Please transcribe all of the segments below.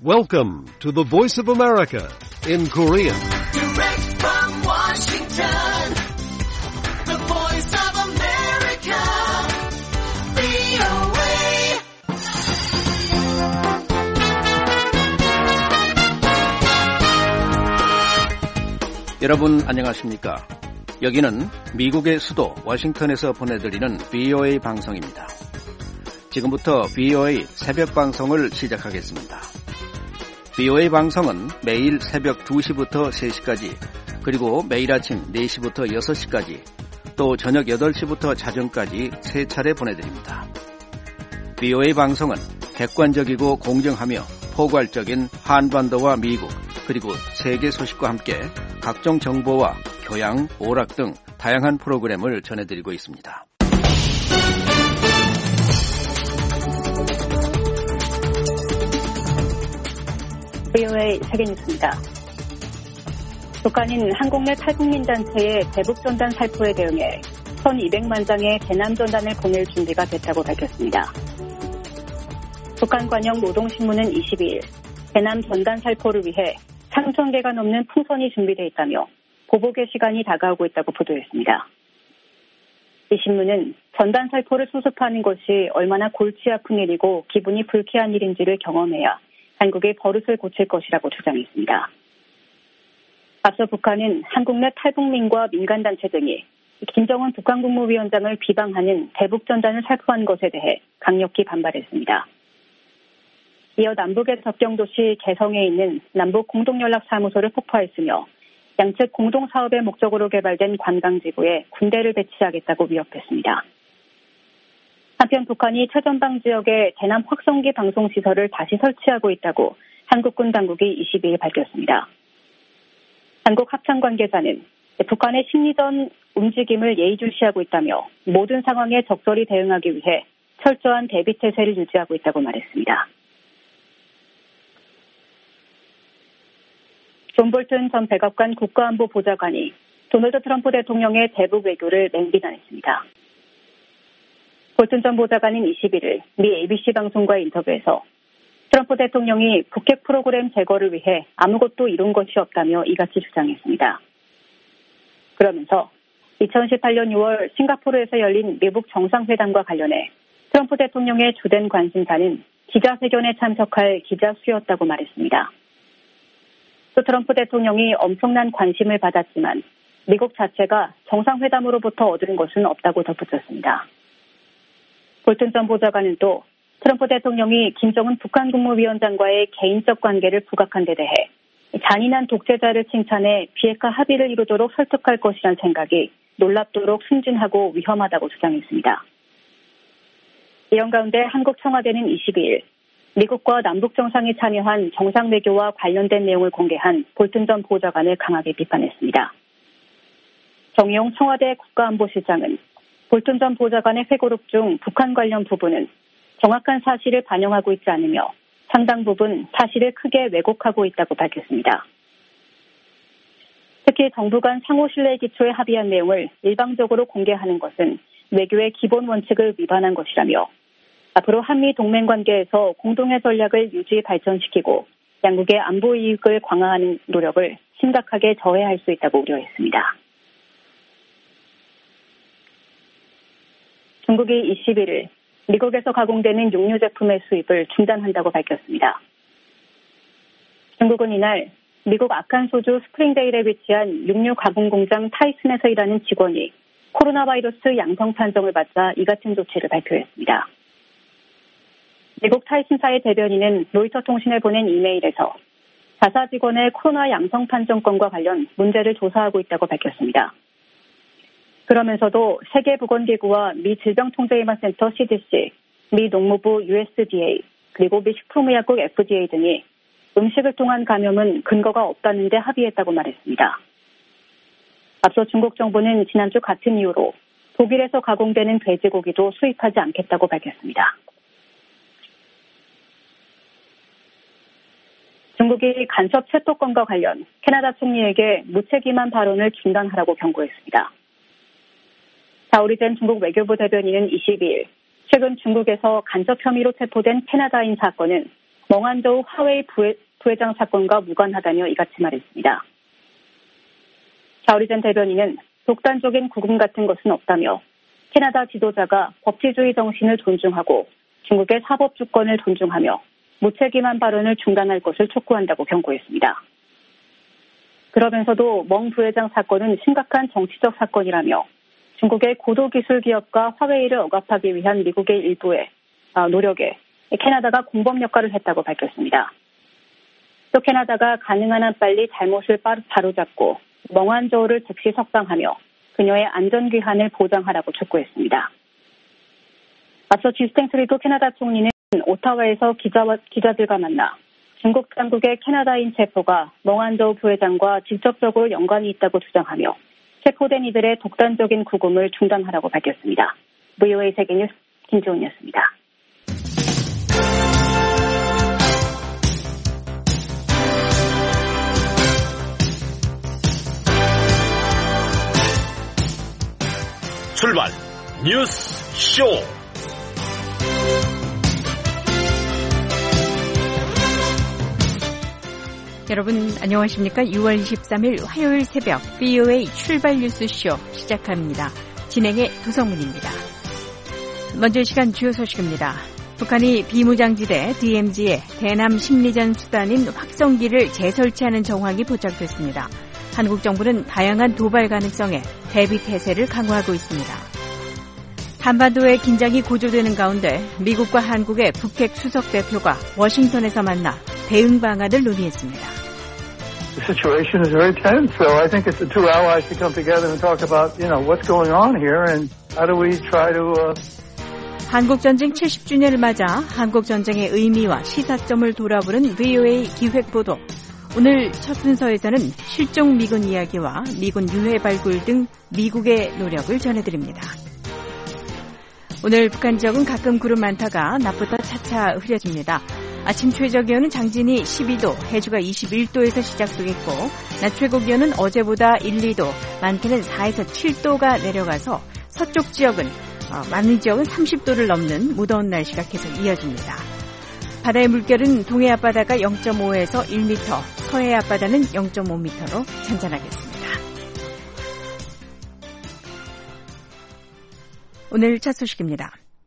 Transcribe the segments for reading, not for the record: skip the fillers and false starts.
Welcome to the Voice of America in Korean. Direct from Washington, the Voice of America, VOA. 여러분 안녕하십니까? 여기는 미국의 수도 워싱턴에서 보내드리는 VOA 방송입니다. 지금부터 VOA 새벽 방송을 시작하겠습니다. VOA 방송은 매일 새벽 2시부터 3시까지, 그리고 매일 아침 4시부터 6시까지, 또 저녁 8시부터 자정까지 3차례 보내드립니다. VOA 방송은 객관적이고 공정하며 포괄적인 한반도와 미국, 그리고 세계 소식과 함께 각종 정보와 교양, 오락 등 다양한 프로그램을 전해드리고 있습니다. VOA 세계뉴스입니다. 북한인 한국 내 탈북민 단체의 대북전단 살포에 대응해 1,200만 장의 대남전단을 보낼 준비가 됐다고 밝혔습니다. 북한 관영 노동신문은 22일 대남전단 살포를 위해 3,000개가 넘는 풍선이 준비되어 있다며 보복의 시간이 다가오고 있다고 보도했습니다. 이 신문은 전단 살포를 수습하는 것이 얼마나 골치 아픈 일이고 기분이 불쾌한 일인지를 경험해야 한국의 버릇을 고칠 것이라고 주장했습니다. 앞서 북한은 한국 내 탈북민과 민간단체 등이 김정은 북한 국무위원장을 비방하는 대북전단을 살포한 것에 대해 강력히 반발했습니다. 이어 남북의 접경도시 개성에 있는 남북공동연락사무소를 폭파했으며 양측 공동사업의 목적으로 개발된 관광지구에 군대를 배치하겠다고 위협했습니다. 한편 북한이 최전방 지역에 대남 확성기 방송시설을 다시 설치하고 있다고 한국군 당국이 22일 밝혔습니다. 한국 합참 관계자는 북한의 심리전 움직임을 예의주시하고 있다며 모든 상황에 적절히 대응하기 위해 철저한 대비태세를 유지하고 있다고 말했습니다. 존 볼튼 전 백악관 국가안보보좌관이 도널드 트럼프 대통령의 대북 외교를 맹비난했습니다. 볼튼 전 보좌관은 21일 미 ABC 방송과의 인터뷰에서 트럼프 대통령이 북핵 프로그램 제거를 위해 아무것도 이룬 것이 없다며 이같이 주장했습니다. 그러면서 2018년 6월 싱가포르에서 열린 미북 정상회담과 관련해 트럼프 대통령의 주된 관심사는 기자회견에 참석할 기자 수였다고 말했습니다. 또 트럼프 대통령이 엄청난 관심을 받았지만 미국 자체가 정상회담으로부터 얻은 것은 없다고 덧붙였습니다. 볼튼 전 보좌관은 또 트럼프 대통령이 김정은 북한 국무위원장과의 개인적 관계를 부각한 데 대해 잔인한 독재자를 칭찬해 비핵화 합의를 이루도록 설득할 것이란 생각이 놀랍도록 순진하고 위험하다고 주장했습니다. 이런 가운데 한국 청와대는 22일 미국과 남북 정상이 참여한 정상외교와 관련된 내용을 공개한 볼튼 전 보좌관을 강하게 비판했습니다. 정의용 청와대 국가안보실장은 볼튼 전 보좌관의 회고록 중 북한 관련 부분은 정확한 사실을 반영하고 있지 않으며 상당 부분 사실을 크게 왜곡하고 있다고 밝혔습니다. 특히 정부 간 상호 신뢰 기초에 합의한 내용을 일방적으로 공개하는 것은 외교의 기본 원칙을 위반한 것이라며 앞으로 한미 동맹 관계에서 공동의 전략을 유지 발전시키고 양국의 안보 이익을 강화하는 노력을 심각하게 저해할 수 있다고 우려했습니다. 중국이 21일 미국에서 가공되는 육류 제품의 수입을 중단한다고 밝혔습니다. 중국은 이날 미국 아칸소주 스프링데일에 위치한 육류 가공 공장 타이슨에서 일하는 직원이 코로나 바이러스 양성 판정을 받자 이 같은 조치를 발표했습니다. 미국 타이슨사의 대변인은 로이터 통신에 보낸 이메일에서 자사 직원의 코로나 양성 판정권과 관련 문제를 조사하고 있다고 밝혔습니다. 그러면서도 세계보건기구와 미 질병통제예방센터 CDC, 미 농무부 USDA, 그리고 미 식품의약국 FDA 등이 음식을 통한 감염은 근거가 없다는 데 합의했다고 말했습니다. 앞서 중국 정부는 지난주 같은 이유로 독일에서 가공되는 돼지고기도 수입하지 않겠다고 밝혔습니다. 중국이 간첩 채토건과 관련 캐나다 총리에게 무책임한 발언을 중단하라고 경고했습니다. 자오리젠 중국 외교부 대변인은 22일 최근 중국에서 간접 혐의로 체포된 캐나다인 사건은 멍안저우 화웨이 부회장 사건과 무관하다며 이같이 말했습니다. 자오리 전 대변인은 독단적인 구금 같은 것은 없다며 캐나다 지도자가 법치주의 정신을 존중하고 중국의 사법 주권을 존중하며 무책임한 발언을 중단할 것을 촉구한다고 경고했습니다. 그러면서도 멍 부회장 사건은 심각한 정치적 사건이라며 중국의 고도기술 기업과 화웨이를 억압하기 위한 미국의 일부의 노력에 캐나다가 공범 역할을 했다고 밝혔습니다. 또 캐나다가 가능한 한 빨리 잘못을 바로잡고 멍안저우를 즉시 석방하며 그녀의 안전귀환을 보장하라고 촉구했습니다. 앞서 주스틴 트루도 캐나다 총리는 오타와에서 기자들과 만나 중국 당국의 캐나다인 체포가 멍안저우 부회장과 직접적으로 연관이 있다고 주장하며 체포된 이들의 독단적인 구금을 중단하라고 밝혔습니다. VOA 세계뉴스 김지훈이었습니다. 출발 뉴스 쇼. 여러분 안녕하십니까? 6월 23일 화요일 새벽 VOA 출발 뉴스쇼 시작합니다. 진행의 도성문입니다. 먼저 이 시간 주요 소식입니다. 북한이 비무장지대 DMZ에 대남 심리전 수단인 확성기를 재설치하는 정황이 포착됐습니다. 한국 정부는 다양한 도발 가능성에 대비 태세를 강화하고 있습니다. 한반도의 긴장이 고조되는 가운데 미국과 한국의 북핵 수석 대표가 워싱턴에서 만나 대응 방안을 논의했습니다. The situation is very tense, so I think it's the two allies to come together and talk about, what's going on here and how do we try to 한국전쟁 70주년을 맞아 한국전쟁의 의미와 시사점을 돌아보는 VOA 기획보도. 오늘 첫 순서에서는 실종 미군 이야기와 미군 유해 발굴 등 미국의 노력을 전해드립니다. 오늘 북한 지역은 가끔 구름 많다가 낮부터 차차 흐려집니다. 아침 최저기온은 장진이 12도, 해주가 21도에서 시작되겠고 낮 최고기온은 어제보다 1, 2도, 많게는 4에서 7도가 내려가서 서쪽 지역은 많은 지역은 30도를 넘는 무더운 날씨가 계속 이어집니다. 바다의 물결은 동해 앞바다가 0.5에서 1m, 서해 앞바다는 0.5m로 잔잔하겠습니다. 오늘 첫 소식입니다.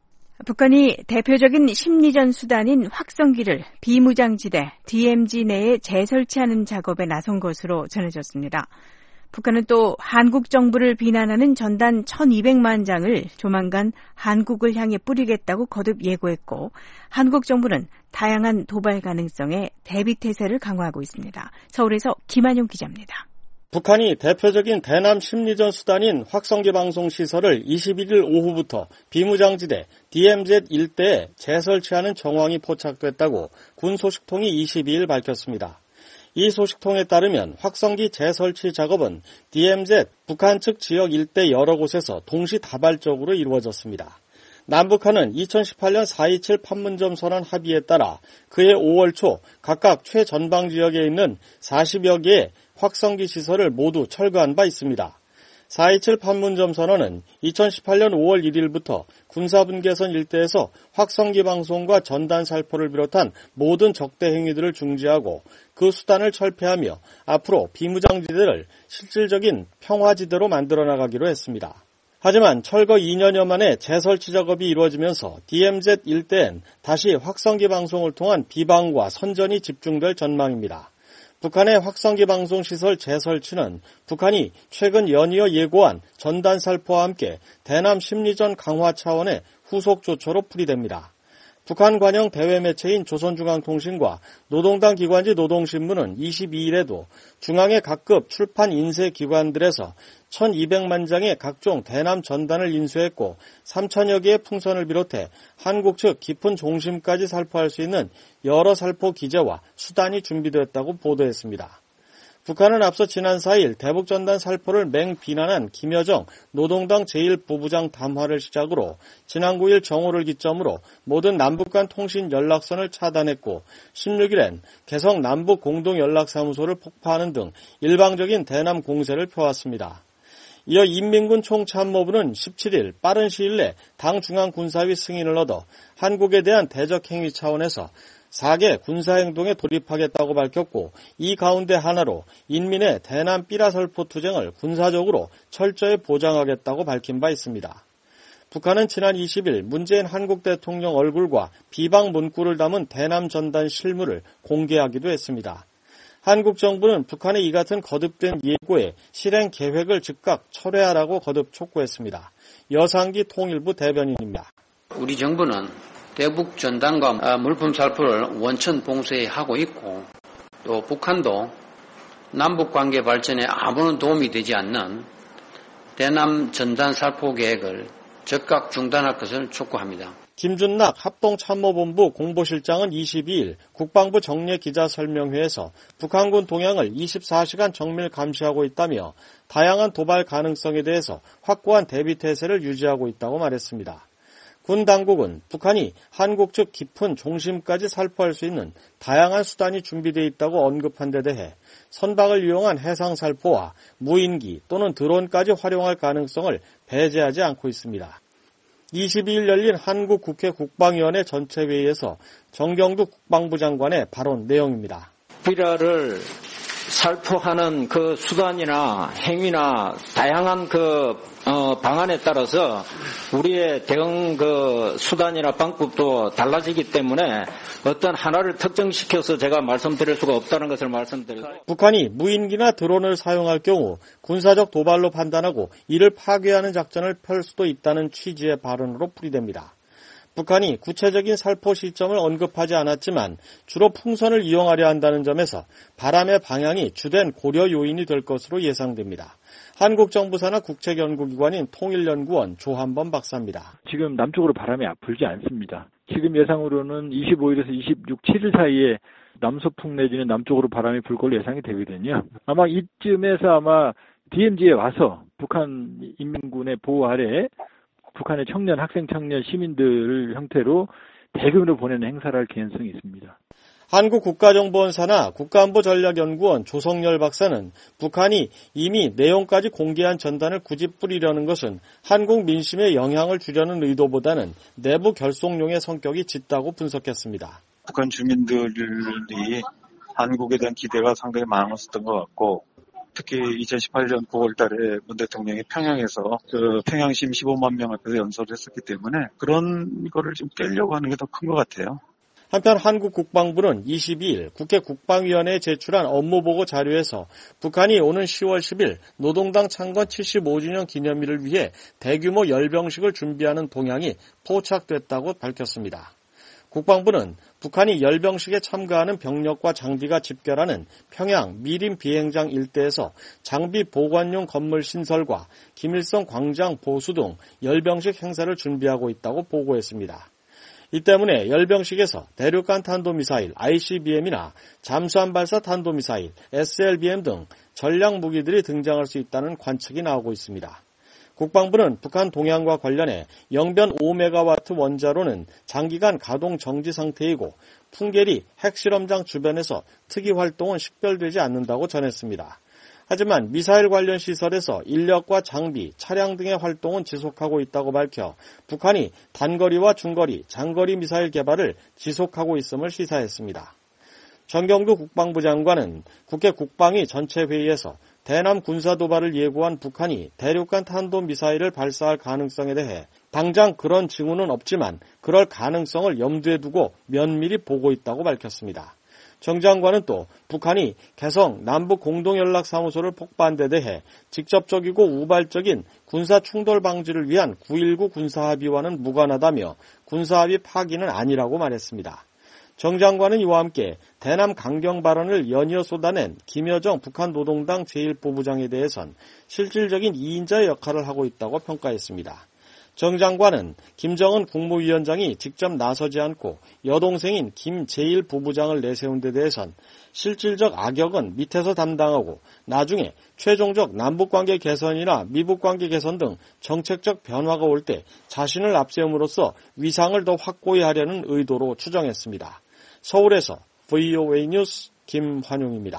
북한이 대표적인 심리전 수단인 확성기를 비무장지대 DMZ 내에 재설치하는 작업에 나선 것으로 전해졌습니다. 북한은 또 한국 정부를 비난하는 전단 1200만 장을 조만간 한국을 향해 뿌리겠다고 거듭 예고했고 한국 정부는 다양한 도발 가능성에 대비 태세를 강화하고 있습니다. 서울에서 김한용 기자입니다. 북한이 대표적인 대남 심리전 수단인 확성기 방송 시설을 21일 오후부터 비무장지대 DMZ 일대에 재설치하는 정황이 포착됐다고 군 소식통이 22일 밝혔습니다. 이 소식통에 따르면 확성기 재설치 작업은 DMZ 북한 측 지역 일대 여러 곳에서 동시다발적으로 이루어졌습니다. 남북한은 2018년 4.27 판문점 선언 합의에 따라 그해 5월 초 각각 최전방 지역에 있는 40여 개의 확성기 시설을 모두 철거한 바 있습니다. 4.27 판문점 선언은 2018년 5월 1일부터 군사분계선 일대에서 확성기 방송과 전단 살포를 비롯한 모든 적대 행위들을 중지하고 그 수단을 철폐하며 앞으로 비무장지대를 실질적인 평화지대로 만들어 나가기로 했습니다. 하지만 철거 2년여 만에 재설치 작업이 이루어지면서 DMZ 일대엔 다시 확성기 방송을 통한 비방과 선전이 집중될 전망입니다. 북한의 확성기 방송 시설 재설치는 북한이 최근 연이어 예고한 전단 살포와 함께 대남 심리전 강화 차원의 후속 조처로 풀이됩니다. 북한 관영 대외 매체인 조선중앙통신과 노동당 기관지 노동신문은 22일에도 중앙의 각급 출판 인쇄 기관들에서 1200만 장의 각종 대남 전단을 인쇄했고 3000여 개의 풍선을 비롯해 한국 측 깊은 종심까지 살포할 수 있는 여러 살포 기재와 수단이 준비되었다고 보도했습니다. 북한은 앞서 지난 4일 대북전단 살포를 맹비난한 김여정 노동당 제1부부장 담화를 시작으로 지난 9일 정오를 기점으로 모든 남북 간 통신 연락선을 차단했고 16일엔 개성 남북공동연락사무소를 폭파하는 등 일방적인 대남 공세를 펴왔습니다. 이어 인민군 총참모부는 17일 빠른 시일 내 당 중앙군사위 승인을 얻어 한국에 대한 대적 행위 차원에서 4개 군사행동에 돌입하겠다고 밝혔고 이 가운데 하나로 인민의 대남 삐라설포 투쟁을 군사적으로 철저히 보장하겠다고 밝힌 바 있습니다. 북한은 지난 20일 문재인 한국 대통령 얼굴과 비방 문구를 담은 대남 전단 실물을 공개하기도 했습니다. 한국 정부는 북한의 이 같은 거듭된 예고에 실행 계획을 즉각 철회하라고 거듭 촉구했습니다. 여상기 통일부 대변인입니다. 우리 정부는 대북 전단과 물품 살포를 원천 봉쇄하고 있고 또 북한도 남북관계 발전에 아무런 도움이 되지 않는 대남 전단 살포 계획을 즉각 중단할 것을 촉구합니다. 김준락 합동참모본부 공보실장은 22일 국방부 정례기자설명회에서 북한군 동향을 24시간 정밀 감시하고 있다며 다양한 도발 가능성에 대해서 확고한 대비태세를 유지하고 있다고 말했습니다. 군 당국은 북한이 한국 측 깊은 종심까지 살포할 수 있는 다양한 수단이 준비되어 있다고 언급한 데 대해 선박을 이용한 해상살포와 무인기 또는 드론까지 활용할 가능성을 배제하지 않고 있습니다. 22일 열린 한국 국회 국방위원회 전체회의에서 정경두 국방부 장관의 발언 내용입니다. 비라를 살포하는 그 수단이나 행위나 다양한 방안에 따라서 우리의 대응 수단이나 방법도 달라지기 때문에 어떤 하나를 특정시켜서 제가 말씀드릴 수가 없다는 것을 말씀드리고, 북한이 무인기나 드론을 사용할 경우 군사적 도발로 판단하고 이를 파괴하는 작전을 펼 수도 있다는 취지의 발언으로 풀이됩니다. 북한이 구체적인 살포 시점을 언급하지 않았지만 주로 풍선을 이용하려 한다는 점에서 바람의 방향이 주된 고려 요인이 될 것으로 예상됩니다. 한국정부사나 국책연구기관인 통일연구원 조한범 박사입니다. 지금 남쪽으로 바람이 불지 않습니다. 지금 예상으로는 25일에서 26, 7일 사이에 남서풍 내지는 남쪽으로 바람이 불 걸로 예상이 되거든요. 아마 이쯤에서 DMZ에 와서 북한 인민군의 보호 아래 북한의 청년, 학생, 청년, 시민들 형태로 대규모로 보내는 행사를 할 개연성이 있습니다. 한국국가정보원사나 국가안보전략연구원 조성열 박사는 북한이 이미 내용까지 공개한 전단을 굳이 뿌리려는 것은 한국 민심에 영향을 주려는 의도보다는 내부 결속용의 성격이 짙다고 분석했습니다. 북한 주민들이 한국에 대한 기대가 상당히 많았었던 것 같고, 특히 2018년 9월 달에 문 대통령이 평양에서 평양심 15만 명 앞에서 연설을 했었기 때문에 그런 거를 좀 깨려고 하는 게 더 큰 것 같아요. 한편 한국 국방부는 22일 국회 국방위원회에 제출한 업무보고 자료에서 북한이 오는 10월 10일 노동당 창건 75주년 기념일을 위해 대규모 열병식을 준비하는 동향이 포착됐다고 밝혔습니다. 국방부는 북한이 열병식에 참가하는 병력과 장비가 집결하는 평양 미림 비행장 일대에서 장비 보관용 건물 신설과 김일성 광장 보수 등 열병식 행사를 준비하고 있다고 보고했습니다. 이 때문에 열병식에서 대륙간 탄도미사일 ICBM이나 잠수함 발사 탄도미사일 SLBM 등 전략 무기들이 등장할 수 있다는 관측이 나오고 있습니다. 국방부는 북한 동향과 관련해 영변 5메가와트 원자로는 장기간 가동 정지 상태이고 풍계리 핵실험장 주변에서 특이 활동은 식별되지 않는다고 전했습니다. 하지만 미사일 관련 시설에서 인력과 장비, 차량 등의 활동은 지속하고 있다고 밝혀 북한이 단거리와 중거리, 장거리 미사일 개발을 지속하고 있음을 시사했습니다. 정경두 국방부 장관은 국회 국방위 전체회의에서 대남 군사도발을 예고한 북한이 대륙간 탄도미사일을 발사할 가능성에 대해 당장 그런 징후는 없지만 그럴 가능성을 염두에 두고 면밀히 보고 있다고 밝혔습니다. 정 장관은 또 북한이 개성 남북공동연락사무소를 폭파한 데 대해 직접적이고 우발적인 군사충돌 방지를 위한 9.19 군사합의와는 무관하다며 군사합의 파기는 아니라고 말했습니다. 정 장관은 이와 함께 대남 강경 발언을 연이어 쏟아낸 김여정 북한 노동당 제1부부장에 대해선 실질적인 2인자의 역할을 하고 있다고 평가했습니다. 정 장관은 김정은 국무위원장이 직접 나서지 않고 여동생인 김 제1부부장을 내세운 데 대해선 실질적 악역은 밑에서 담당하고 나중에 최종적 남북관계 개선이나 미북관계 개선 등 정책적 변화가 올 때 자신을 앞세움으로써 위상을 더 확고히 하려는 의도로 추정했습니다. 서울에서 VOA 뉴스 김환용입니다.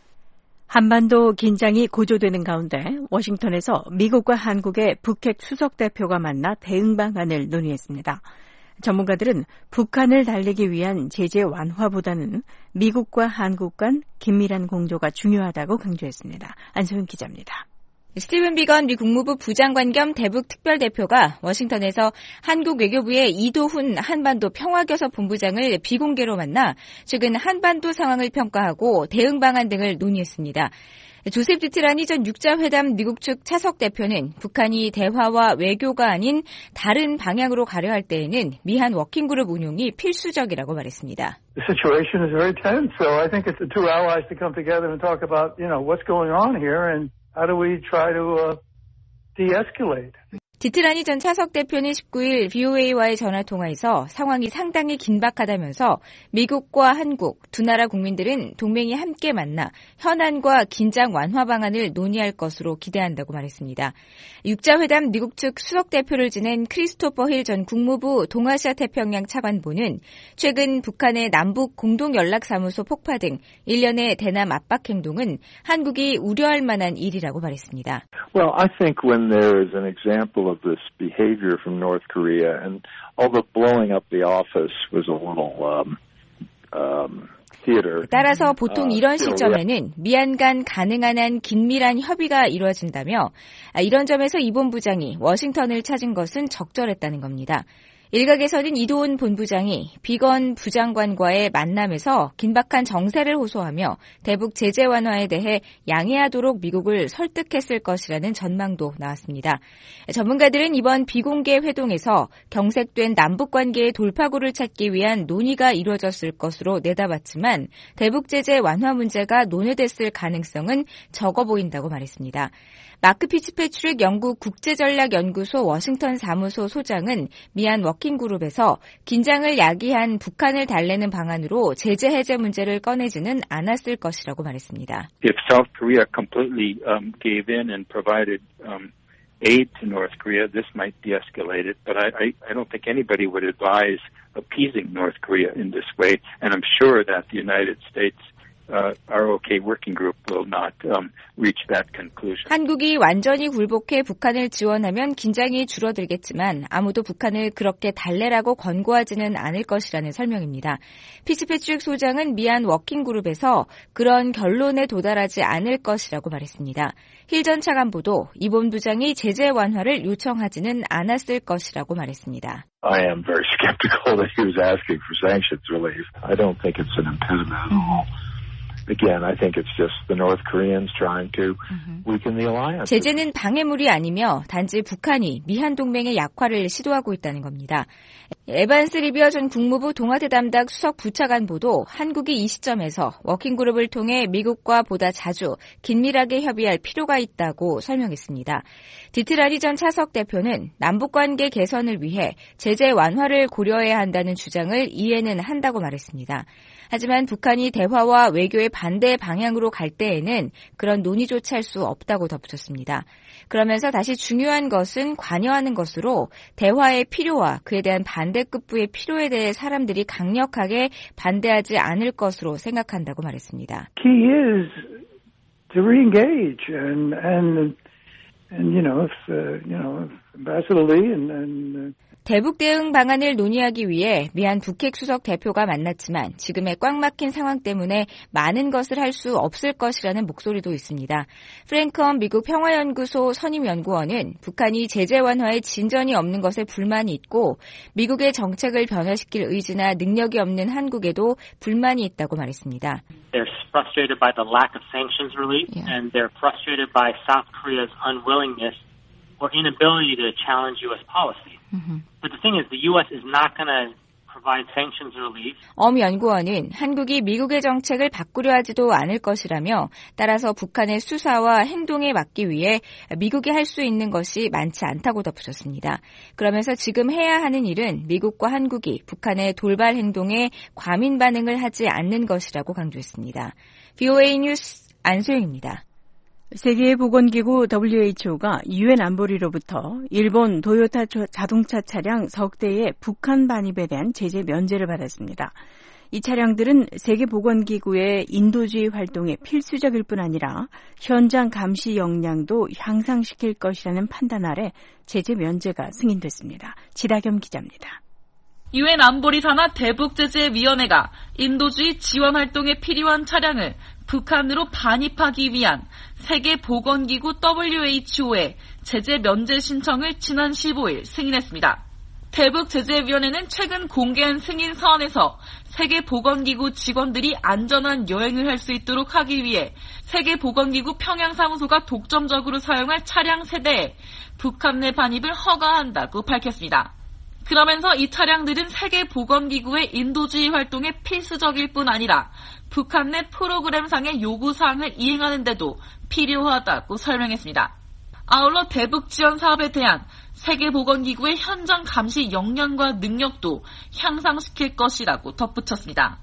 한반도 긴장이 고조되는 가운데 워싱턴에서 미국과 한국의 북핵 수석 대표가 만나 대응 방안을 논의했습니다. 전문가들은 북한을 달래기 위한 제재 완화보다는 미국과 한국 간 긴밀한 공조가 중요하다고 강조했습니다. 안소영 기자입니다. 스티븐 비건 미 국무부 부장관 겸 대북 특별대표가 워싱턴에서 한국 외교부의 이도훈 한반도 평화교섭 본부장을 비공개로 만나 최근 한반도 상황을 평가하고 대응 방안 등을 논의했습니다. 조셉 디트라니 전 육자회담 미국 측 차석 대표는 북한이 대화와 외교가 아닌 다른 방향으로 가려 할 때에는 미한 워킹그룹 운용이 필수적이라고 말했습니다. The situation is very tense, so I think it's the two allies to come together and talk about, what's going on here and how do we try to de-escalate. 디트라니 전 차석 대표는 19일 VOA와의 전화통화에서 상황이 상당히 긴박하다면서 미국과 한국 두 나라 국민들은 동맹이 함께 만나 현안과 긴장 완화 방안을 논의할 것으로 기대한다고 말했습니다. 육자회담 미국 측 수석 대표를 지낸 크리스토퍼 힐 전 국무부 동아시아 태평양 차관보는 최근 북한의 남북 공동연락사무소 폭파 등 일련의 대남 압박 행동은 한국이 우려할 만한 일이라고 말했습니다. Well, I think when there is an example of this behavior from North Korea, and although blowing up the office was a little theater. 따라서 보통 이런 시점에는 미한 간 가능한 한 긴밀한 협의가 이루어진다며 이런 점에서 이 본부장이 워싱턴을 찾은 것은 적절했다는 겁니다. 일각에서는 이도훈 본부장이 비건 부장관과의 만남에서 긴박한 정세를 호소하며 대북 제재 완화에 대해 양해하도록 미국을 설득했을 것이라는 전망도 나왔습니다. 전문가들은 이번 비공개 회동에서 경색된 남북관계의 돌파구를 찾기 위한 논의가 이루어졌을 것으로 내다봤지만 대북 제재 완화 문제가 논의됐을 가능성은 적어 보인다고 말했습니다. 마크 피츠패트릭 영국 국제전략연구소 워싱턴 사무소 소장은 미한 워킹그룹에서 긴장을 야기한 북한을 달래는 방안으로 제재 해제 문제를 꺼내지는 않았을 것이라고 말했습니다. If South Korea completely gave in and provided aid to North Korea, this might de-escalate it, but I don't think anybody would advise appeasing North Korea in this way, and I'm sure that the United States ROK working group will not reach that conclusion. 한국이 완전히 굴복해 북한을 지원하면 긴장이 줄어들겠지만 아무도 북한을 그렇게 달래라고 권고하지는 않을 것이라는 설명입니다. 피츠패트릭 소장은 미한 워킹그룹에서 그런 결론에 도달하지 않을 것이라고 말했습니다. 힐 전 차관보도 이 본부장이 제재 완화를 요청하지는 않았을 것이라고 말했습니다. I am very skeptical that he was asking for sanctions relief. I don't think it's an impediment at all. Again, I think it's just the North Koreans trying to weaken the alliance. 제재는 방해물이 아니며 단지 북한이 미한 동맹의 약화를 시도하고 있다는 겁니다. 에반스 리비어 전 국무부 동아대 담당 수석 부차관보도 한국이 이 시점에서 워킹그룹을 통해 미국과 보다 자주 긴밀하게 협의할 필요가 있다고 설명했습니다. 디트라니 전 차석 대표는 남북관계 개선을 위해 제재 완화를 고려해야 한다는 주장을 이해는 한다고 말했습니다. 하지만 북한이 대화와 외교의 반대 방향으로 갈 때에는 그런 논의조차 할 수 없다고 덧붙였습니다. 그러면서 다시 중요한 것은 관여하는 것으로 대화의 필요와 그에 대한 반대급부의 필요에 대해 사람들이 강력하게 반대하지 않을 것으로 생각한다고 말했습니다. Key is to re-engage and Ambassador Lee and 대북 대응 방안을 논의하기 위해 미한 북핵 수석 대표가 만났지만 지금의 꽉 막힌 상황 때문에 많은 것을 할 수 없을 것이라는 목소리도 있습니다. 프랭크엄 미국 평화연구소 선임연구원은 북한이 제재 완화에 진전이 없는 것에 불만이 있고 미국의 정책을 변화시킬 의지나 능력이 없는 한국에도 불만이 있다고 말했습니다. They're frustrated by the lack of sanctions relief and they're frustrated by South Korea's unwillingness or inability to challenge U.S. policy. But the thing is, the U.S. is not going to provide sanctions relief. 엄 연구원은 한국이 미국의 정책을 바꾸려 하지도 않을 것이라며 따라서 북한의 수사와 행동에 막기 위해 미국이 할 수 있는 것이 많지 않다고 덧붙였습니다. 그러면서 지금 해야 하는 일은 미국과 한국이 북한의 돌발 행동에 과민 반응을 하지 않는 것이라고 강조했습니다. VOA 뉴스 안소영입니다. 세계보건기구 WHO가 유엔 안보리로부터 일본 도요타 자동차 차량 석 대의 북한 반입에 대한 제재 면제를 받았습니다. 이 차량들은 세계보건기구의 인도주의 활동에 필수적일 뿐 아니라 현장 감시 역량도 향상시킬 것이라는 판단 아래 제재 면제가 승인됐습니다. 지다겸 기자입니다. 유엔 안보리 산하 대북제재위원회가 인도주의 지원 활동에 필요한 차량을 북한으로 반입하기 위한 세계보건기구 WHO의 제재 면제 신청을 지난 15일 승인했습니다. 대북제재위원회는 최근 공개한 승인 서한에서 세계보건기구 직원들이 안전한 여행을 할 수 있도록 하기 위해 세계보건기구 평양사무소가 독점적으로 사용할 차량 세대에 북한 내 반입을 허가한다고 밝혔습니다. 그러면서 이 차량들은 세계보건기구의 인도주의 활동에 필수적일 뿐 아니라 북한 내 프로그램상의 요구사항을 이행하는 데도 필요하다고 설명했습니다. 아울러 대북 지원 사업에 대한 세계보건기구의 현장 감시 역량과 능력도 향상시킬 것이라고 덧붙였습니다.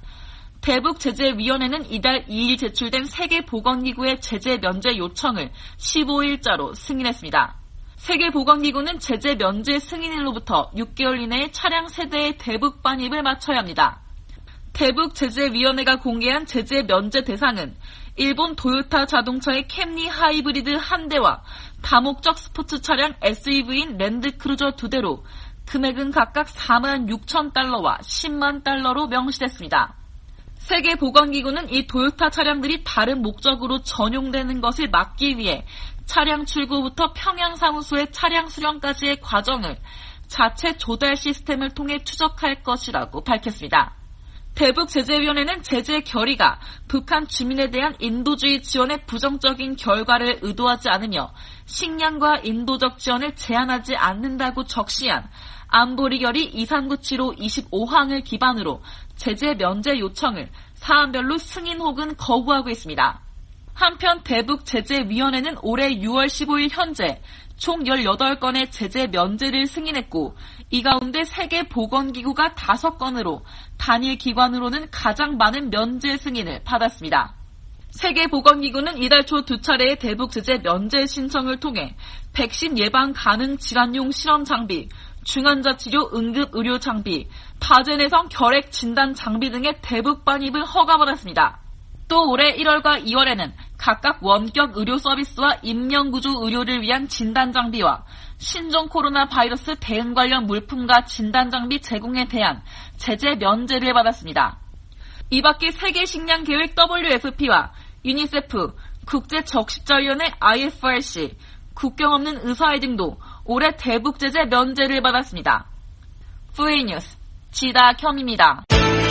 대북제재위원회는 이달 2일 제출된 세계보건기구의 제재 면제 요청을 15일자로 승인했습니다. 세계보건기구는 제재 면제 승인일로부터 6개월 이내에 차량 세대의 대북 반입을 마쳐야 합니다. 대북제재위원회가 공개한 제재 면제 대상은 일본 도요타 자동차의 캠리 하이브리드 한 대와 다목적 스포츠 차량 SUV인 랜드크루저 2대로 금액은 각각 4만 6천 달러와 10만 달러로 명시됐습니다. 세계보건기구는 이 도요타 차량들이 다른 목적으로 전용되는 것을 막기 위해 차량 출고부터 평양사무소의 차량 수령까지의 과정을 자체 조달 시스템을 통해 추적할 것이라고 밝혔습니다. 대북제재위원회는 제재 결의가 북한 주민에 대한 인도주의 지원의 부정적인 결과를 의도하지 않으며 식량과 인도적 지원을 제한하지 않는다고 적시한 안보리 결의 2397호 25항을 기반으로 제재 면제 요청을 사안별로 승인 혹은 거부하고 있습니다. 한편 대북제재위원회는 올해 6월 15일 현재 총 18건의 제재 면제를 승인했고 이 가운데 세계보건기구가 5건으로 단일 기관으로는 가장 많은 면제 승인을 받았습니다. 세계보건기구는 이달 초 2차례의 대북제재 면제 신청을 통해 백신 예방 가능 질환용 실험 장비, 중환자치료 응급의료 장비, 다제내성 결핵 진단 장비 등의 대북 반입을 허가받았습니다. 또 올해 1월과 2월에는 각각 원격 의료 서비스와 인명구조 의료를 위한 진단 장비와 신종 코로나 바이러스 대응 관련 물품과 진단 장비 제공에 대한 제재 면제를 받았습니다. 이 밖에 세계식량계획 WFP와 유니세프, 국제적십자위원회 IFRC, 국경 없는 의사회 등도 올해 대북제재 면제를 받았습니다. FANews 지다겸입니다.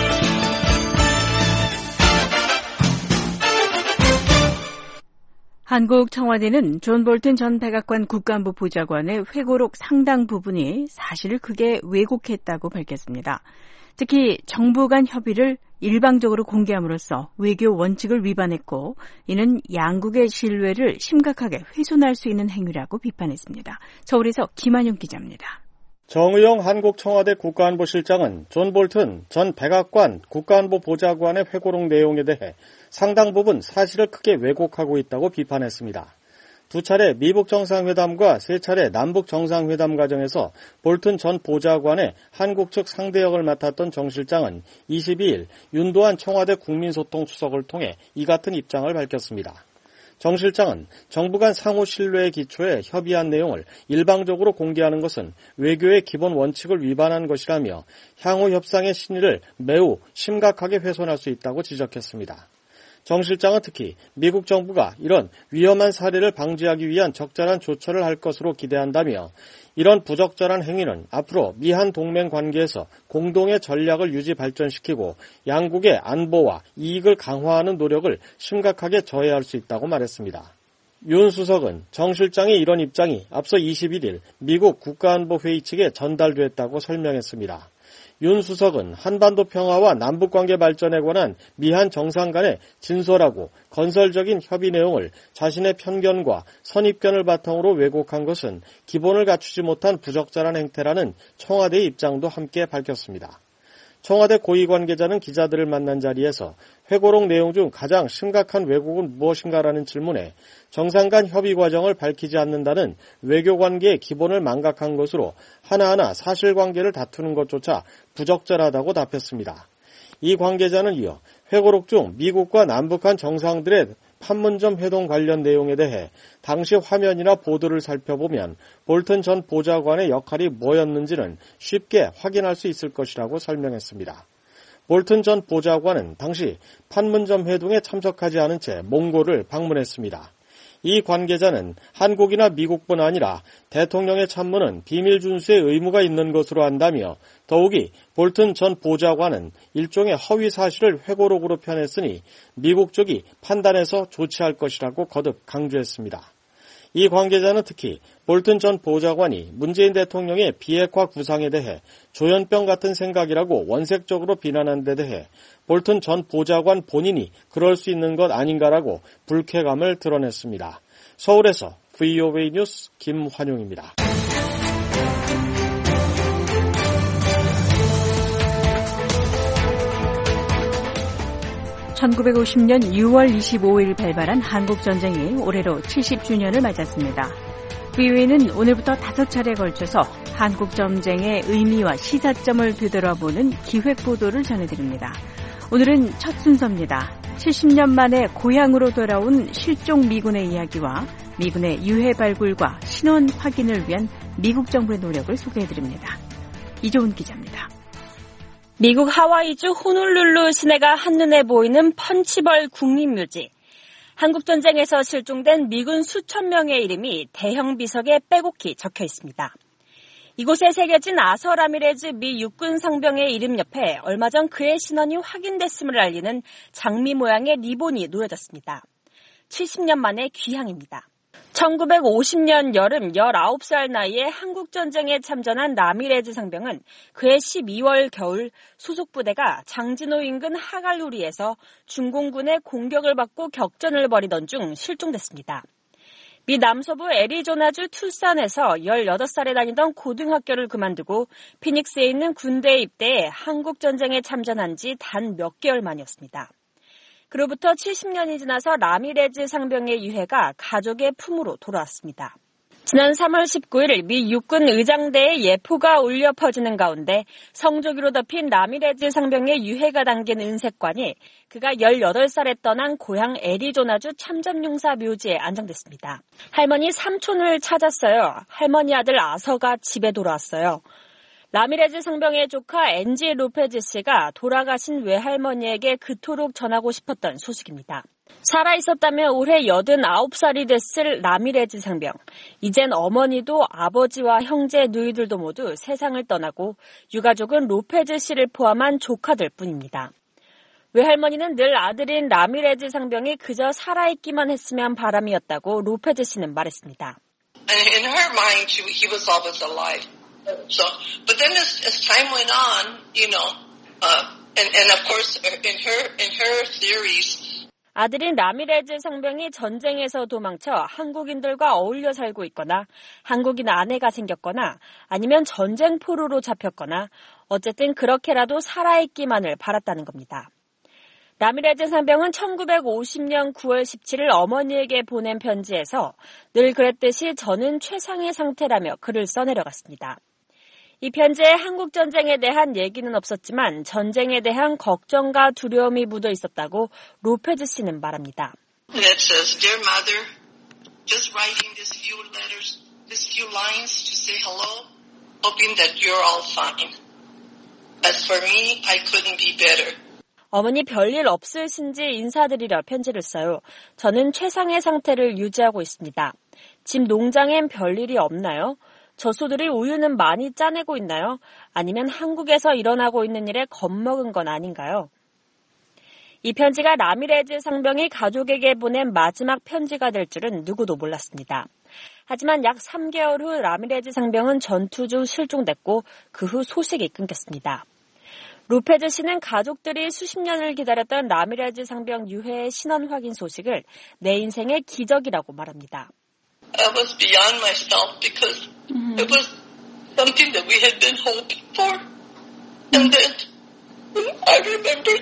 한국 청와대는 존 볼튼 전 백악관 국가안보 보좌관의 회고록 상당 부분이 사실을 크게 왜곡했다고 밝혔습니다. 특히 정부 간 협의를 일방적으로 공개함으로써 외교 원칙을 위반했고 이는 양국의 신뢰를 심각하게 훼손할 수 있는 행위라고 비판했습니다. 서울에서 김한영 기자입니다. 정의용 한국 청와대 국가안보실장은 존 볼튼 전 백악관 국가안보 보좌관의 회고록 내용에 대해 상당 부분 사실을 크게 왜곡하고 있다고 비판했습니다. 2차례 미북 정상회담과 3차례 남북 정상회담 과정에서 볼튼 전 보좌관의 한국 측 상대 역을 맡았던 정 실장은 22일 윤도한 청와대 국민소통수석을 통해 이 같은 입장을 밝혔습니다. 정 실장은 정부 간 상호 신뢰에 기초해 협의한 내용을 일방적으로 공개하는 것은 외교의 기본 원칙을 위반한 것이라며 향후 협상의 신의를 매우 심각하게 훼손할 수 있다고 지적했습니다. 정 실장은 특히 미국 정부가 이런 위험한 사례를 방지하기 위한 적절한 조처를 할 것으로 기대한다며 이런 부적절한 행위는 앞으로 미한 동맹 관계에서 공동의 전략을 유지 발전시키고 양국의 안보와 이익을 강화하는 노력을 심각하게 저해할 수 있다고 말했습니다. 윤 수석은 정 실장의 이런 입장이 앞서 21일 미국 국가안보회의 측에 전달됐다고 설명했습니다. 윤 수석은 한반도 평화와 남북관계 발전에 관한 미한 정상 간의 진솔하고 건설적인 협의 내용을 자신의 편견과 선입견을 바탕으로 왜곡한 것은 기본을 갖추지 못한 부적절한 행태라는 청와대의 입장도 함께 밝혔습니다. 청와대 고위 관계자는 기자들을 만난 자리에서 회고록 내용 중 가장 심각한 왜곡은 무엇인가라는 질문에 정상 간 협의 과정을 밝히지 않는다는 외교관계의 기본을 망각한 것으로 하나하나 사실관계를 다투는 것조차 부적절하다고 답했습니다. 이 관계자는 이어 회고록 중 미국과 남북한 정상들의 판문점 회동 관련 내용에 대해 당시 화면이나 보도를 살펴보면 볼튼 전 보좌관의 역할이 뭐였는지는 쉽게 확인할 수 있을 것이라고 설명했습니다. 볼튼 전 보좌관은 당시 판문점 회동에 참석하지 않은 채 몽골을 방문했습니다. 이 관계자는 한국이나 미국뿐 아니라 대통령의 참모는 비밀 준수의 의무가 있는 것으로 안다며 더욱이 볼튼 전 보좌관은 일종의 허위 사실을 회고록으로 펴냈으니 미국 쪽이 판단해서 조치할 것이라고 거듭 강조했습니다. 이 관계자는 특히 볼튼 전 보좌관이 문재인 대통령의 비핵화 구상에 대해 조현병 같은 생각이라고 원색적으로 비난한 데 대해 볼튼 전 보좌관 본인이 그럴 수 있는 것 아닌가라고 불쾌감을 드러냈습니다. 서울에서 VOA 뉴스 김환용입니다. (1950년 6월 25일) 발발한 한국전쟁이 올해로 70주년을 맞았습니다. VOA는 오늘부터 5차례에 걸쳐서 한국전쟁의 의미와 시사점을 되돌아보는 기획보도를 전해드립니다. 오늘은 첫 순서입니다. 70년 만에 고향으로 돌아온 실종 미군의 이야기와 미군의 유해 발굴과 신원 확인을 위한 미국 정부의 노력을 소개해드립니다. 이조은 기자입니다. 미국 하와이주 호놀룰루 시내가 한눈에 보이는 펀치벌 국립묘지. 한국전쟁에서 실종된 미군 수천 명의 이름이 대형 비석에 빼곡히 적혀 있습니다. 이곳에 새겨진 아서 라미레즈 미 육군 상병의 이름 옆에 얼마 전 그의 신원이 확인됐음을 알리는 장미 모양의 리본이 놓여졌습니다. 70년 만의 귀향입니다. 1950년 여름 19살 나이에 한국전쟁에 참전한 라미레즈 상병은 그해 12월 겨울 소속 부대가 장진호 인근 하갈루리에서 중공군의 공격을 받고 격전을 벌이던 중 실종됐습니다. 미 남서부 애리조나주 투싼에서 18살에 다니던 고등학교를 그만두고 피닉스에 있는 군대에 입대해 한국전쟁에 참전한 지 단 몇 개월 만이었습니다. 그로부터 70년이 지나서 라미레즈 상병의 유해가 가족의 품으로 돌아왔습니다. 지난 3월 19일 미 육군 의장대에 예포가 울려 퍼지는 가운데 성조기로 덮인 라미레즈 상병의 유해가 담긴 은색관이 그가 18살에 떠난 고향 애리조나주 참전용사 묘지에 안장됐습니다. 할머니 삼촌을 찾았어요. 할머니 아들 아서가 집에 돌아왔어요. 라미레즈 상병의 조카 엔지 로페즈 씨가 돌아가신 외할머니에게 그토록 전하고 싶었던 소식입니다. 살아있었다면 올해 89살이 됐을 라미레즈 상병. 이젠 어머니도 아버지와 형제, 누이들도 모두 세상을 떠나고 유가족은 로페즈 씨를 포함한 조카들 뿐입니다. 외할머니는 늘 아들인 라미레즈 상병이 그저 살아있기만 했으면 바람이었다고 로페즈 씨는 말했습니다. In her mind, he was always alive. So, but then as time went on, and of course in her theories. 아들인 라미레즈 상병이 전쟁에서 도망쳐 한국인들과 어울려 살고 있거나 한국인 아내가 생겼거나 아니면 전쟁 포로로 잡혔거나 어쨌든 그렇게라도 살아있기만을 바랐다는 겁니다. 라미레즈 상병은 1950년 9월 17일 어머니에게 보낸 편지에서 늘 그랬듯이 저는 최상의 상태라며 글을 써내려갔습니다. 이 편지에 한국전쟁에 대한 얘기는 없었지만 전쟁에 대한 걱정과 두려움이 묻어 있었다고 로페즈 씨는 말합니다. And it says, Dear Mother, just writing these few lines to say hello, hoping that you're all fine. As for me, I couldn't be better. 어머니 별일 없으신지 인사드리려 편지를 써요. 저는 최상의 상태를 유지하고 있습니다. 집 농장엔 별일이 없나요? 젖소들이 우유는 많이 짜내고 있나요? 아니면 한국에서 일어나고 있는 일에 겁먹은 건 아닌가요? 이 편지가 라미레즈 상병이 가족에게 보낸 마지막 편지가 될 줄은 누구도 몰랐습니다. 하지만 약 3개월 후 라미레즈 상병은 전투 중 실종됐고 그 후 소식이 끊겼습니다. 로페즈 씨는 가족들이 수십 년을 기다렸던 라미레즈 상병 유해의 신원 확인 소식을 내 인생의 기적이라고 말합니다. I was beyond myself because it was something that we had been hoping for. And then I remembered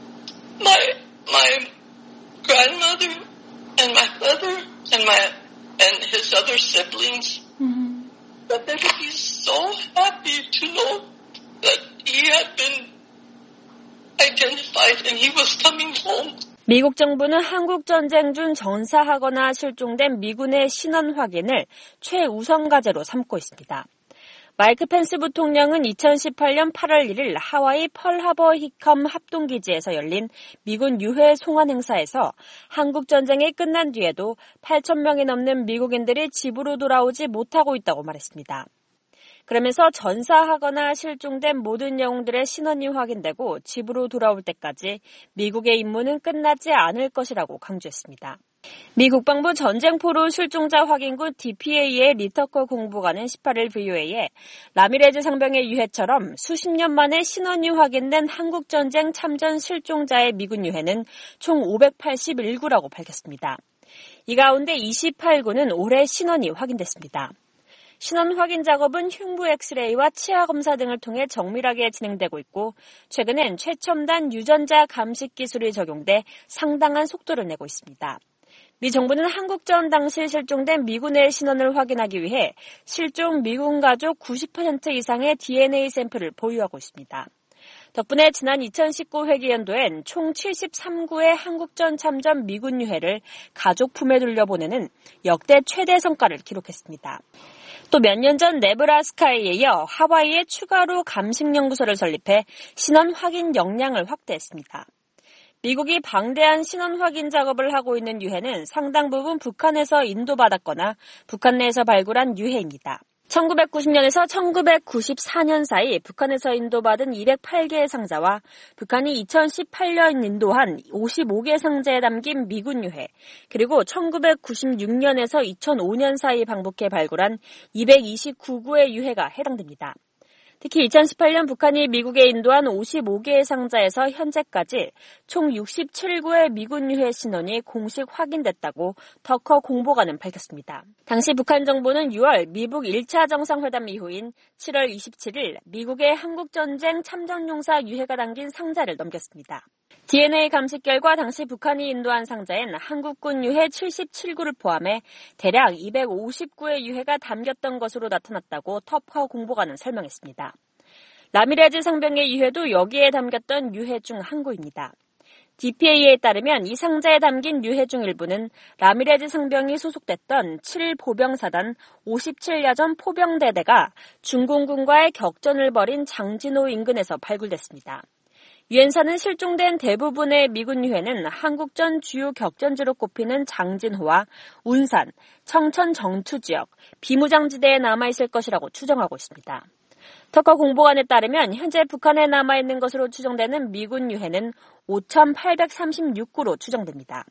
my grandmother and my brother and his other siblings. That they would be so happy to know that he had been identified and he was coming home. 미국 정부는 한국 전쟁 중 전사하거나 실종된 미군의 신원 확인을 최우선 과제로 삼고 있습니다. 마이크 펜스 부통령은 2018년 8월 1일 하와이 펄하버 히컴 합동기지에서 열린 미군 유해 송환 행사에서 한국 전쟁이 끝난 뒤에도 8,000명이 넘는 미국인들이 집으로 돌아오지 못하고 있다고 말했습니다. 그러면서 전사하거나 실종된 모든 영웅들의 신원이 확인되고 집으로 돌아올 때까지 미국의 임무는 끝나지 않을 것이라고 강조했습니다. 미 국방부 전쟁포로 실종자 확인군 DPA의 리터커 공보관은 18일 VOA에 라미레즈 상병의 유해처럼 수십 년 만에 신원이 확인된 한국전쟁 참전 실종자의 미군 유해는 총 581구라고 밝혔습니다. 이 가운데 28구는 올해 신원이 확인됐습니다. 신원 확인 작업은 흉부 엑스레이와 치아 검사 등을 통해 정밀하게 진행되고 있고 최근엔 최첨단 유전자 감식 기술이 적용돼 상당한 속도를 내고 있습니다. 미 정부는 한국전 당시 실종된 미군의 신원을 확인하기 위해 실종 미군 가족 90% 이상의 DNA 샘플을 보유하고 있습니다. 덕분에 지난 2019 회기연도엔 총 73구의 한국전 참전 미군 유해를 가족 품에 돌려보내는 역대 최대 성과를 기록했습니다. 또 몇 년 전 네브라스카에 이어 하와이에 추가로 감식연구소를 설립해 신원 확인 역량을 확대했습니다. 미국이 방대한 신원 확인 작업을 하고 있는 유해는 상당 부분 북한에서 인도받았거나 북한 내에서 발굴한 유해입니다. 1990년에서 1994년 사이 북한에서 인도받은 208개의 상자와 북한이 2018년 인도한 55개 상자에 담긴 미군 유해, 그리고 1996년에서 2005년 사이 방북해 발굴한 229구의 유해가 해당됩니다. 특히 2018년 북한이 미국에 인도한 55개의 상자에서 현재까지 총 67구의 미군 유해 신원이 공식 확인됐다고 터커 공보관은 밝혔습니다. 당시 북한 정부는 6월 미북 1차 정상회담 이후인 7월 27일 미국의 한국전쟁 참전용사 유해가 담긴 상자를 넘겼습니다. DNA 감식 결과 당시 북한이 인도한 상자엔 한국군 유해 77구를 포함해 대략 250구의 유해가 담겼던 것으로 나타났다고 터커 공보관은 설명했습니다. 라미레즈 상병의 유해도 여기에 담겼던 유해 중 한 구입니다. DPA에 따르면 이 상자에 담긴 유해 중 일부는 라미레즈 상병이 소속됐던 7보병사단 57야전 포병대대가 중공군과의 격전을 벌인 장진호 인근에서 발굴됐습니다. 유엔사는 실종된 대부분의 미군 유해는 한국전 주요 격전지로 꼽히는 장진호와 운산, 청천 정투 지역, 비무장지대에 남아있을 것이라고 추정하고 있습니다. 터커 공보관에 따르면 현재 북한에 남아있는 것으로 추정되는 미군 유해는 5,836구로 추정됩니다.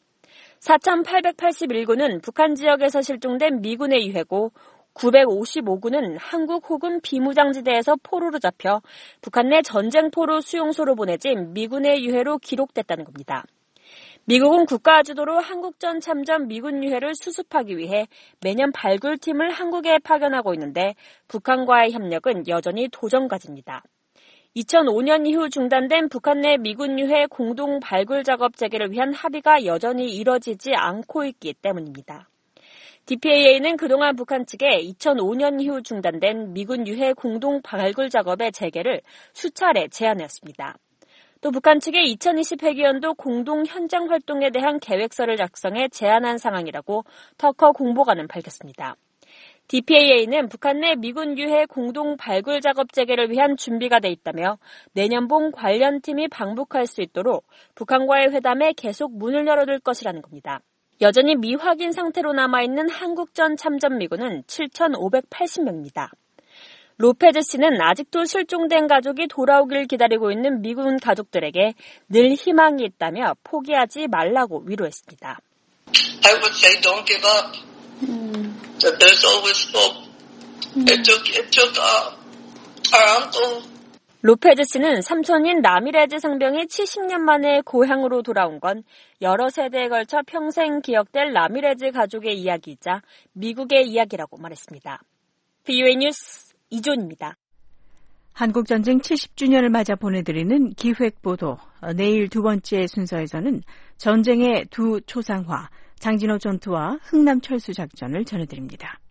4,881구는 북한 지역에서 실종된 미군의 유해고 955구는 한국 혹은 비무장지대에서 포로로 잡혀 북한 내 전쟁포로 수용소로 보내진 미군의 유해로 기록됐다는 겁니다. 미국은 국가주도로 한국전 참전 미군 유해를 수습하기 위해 매년 발굴팀을 한국에 파견하고 있는데 북한과의 협력은 여전히 도전과제입니다. 2005년 이후 중단된 북한 내 미군 유해 공동 발굴 작업 재개를 위한 합의가 여전히 이뤄지지 않고 있기 때문입니다. DPA는 그동안 북한 측에 2005년 이후 중단된 미군 유해 공동 발굴 작업의 재개를 수차례 제안했습니다. 또 북한 측의 2020 회기연도 공동 현장 활동에 대한 계획서를 작성해 제안한 상황이라고 터커 공보관은 밝혔습니다. DPA는 북한 내 미군 유해 공동 발굴 작업 재개를 위한 준비가 돼 있다며 내년 봄 관련 팀이 방북할 수 있도록 북한과의 회담에 계속 문을 열어둘 것이라는 겁니다. 여전히 미확인 상태로 남아있는 한국전 참전 미군은 7,580명입니다. 로페즈 씨는 아직도 실종된 가족이 돌아오길 기다리고 있는 미군 가족들에게 늘 희망이 있다며 포기하지 말라고 위로했습니다. I would say don't give up. That there's always hope. It took our uncle. 로페즈 씨는 삼촌인 라미레즈 상병이 70년 만에 고향으로 돌아온 건 여러 세대에 걸쳐 평생 기억될 라미레즈 가족의 이야기이자 미국의 이야기라고 말했습니다. VOA 뉴스 이존입니다. 한국전쟁 70주년을 맞아 보내드리는 기획보도. 내일 두 번째 순서에서는 전쟁의 두 초상화, 장진호 전투와 흥남 철수작전을 전해드립니다.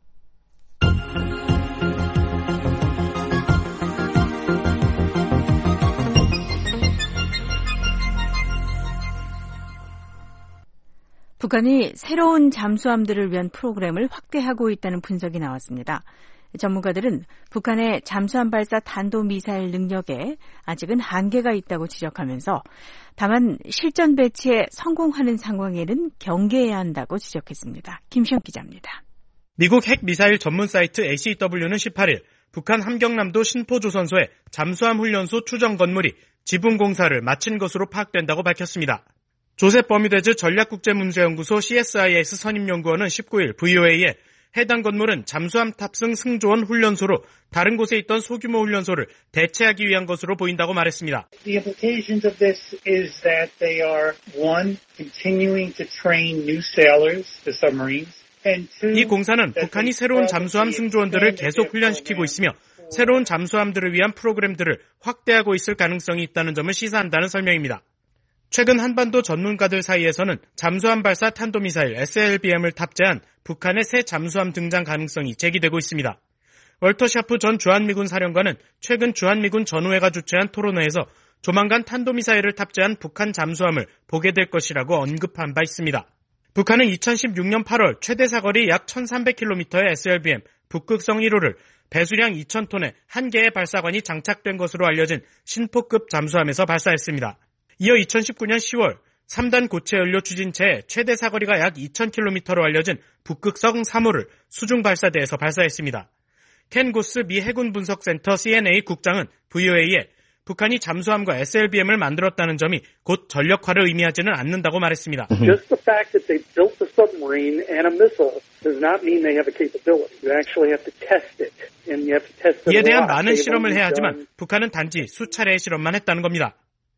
북한이 새로운 잠수함들을 위한 프로그램을 확대하고 있다는 분석이 나왔습니다. 전문가들은 북한의 잠수함 발사 탄도미사일 능력에 아직은 한계가 있다고 지적하면서 다만 실전 배치에 성공하는 상황에는 경계해야 한다고 지적했습니다. 김시영 기자입니다. 미국 핵미사일 전문 사이트 ACW는 18일 북한 함경남도 신포조선소의 잠수함 훈련소 추정 건물이 지붕 공사를 마친 것으로 파악된다고 밝혔습니다. 조셉 버뮤데즈 전략국제문제연구소 CSIS 선임연구원은 19일 VOA에 해당 건물은 잠수함 탑승 승조원 훈련소로 다른 곳에 있던 소규모 훈련소를 대체하기 위한 것으로 보인다고 말했습니다. The implications of this is that they are, one, continuing to train new sailors, the submarines. 이 공사는 북한이 새로운 잠수함 승조원들을 계속 훈련시키고 있으며 새로운 잠수함들을 위한 프로그램들을 확대하고 있을 가능성이 있다는 점을 시사한다는 설명입니다. 최근 한반도 전문가들 사이에서는 잠수함 발사 탄도미사일 SLBM을 탑재한 북한의 새 잠수함 등장 가능성이 제기되고 있습니다. 월터 샤프 전 주한미군 사령관은 최근 주한미군 전후회가 주최한 토론회에서 조만간 탄도미사일을 탑재한 북한 잠수함을 보게 될 것이라고 언급한 바 있습니다. 북한은 2016년 8월 최대 사거리 약 1300km의 SLBM 북극성 1호를 배수량 2000톤의 한 개의 발사관이 장착된 것으로 알려진 신포급 잠수함에서 발사했습니다. 이어 2019년 10월 3단 고체 연료 추진체의 최대 사거리가 약 2000km로 알려진 북극성 3호를 수중 발사대에서 발사했습니다. 켄 고스 미 해군 분석센터 CNA 국장은 VOA에 북한이 잠수함과 SLBM을 만들었다는 점이 곧 전력화를 의미하지는 않는다고 말했습니다. Just the fact that they built a submarine and a missile does not mean they have a capability. You actually have to test it, and you have to test it. 이에 대한 많은 실험을 해야 하지만 북한은 단지 수차례의 실험만 했다는 겁니다.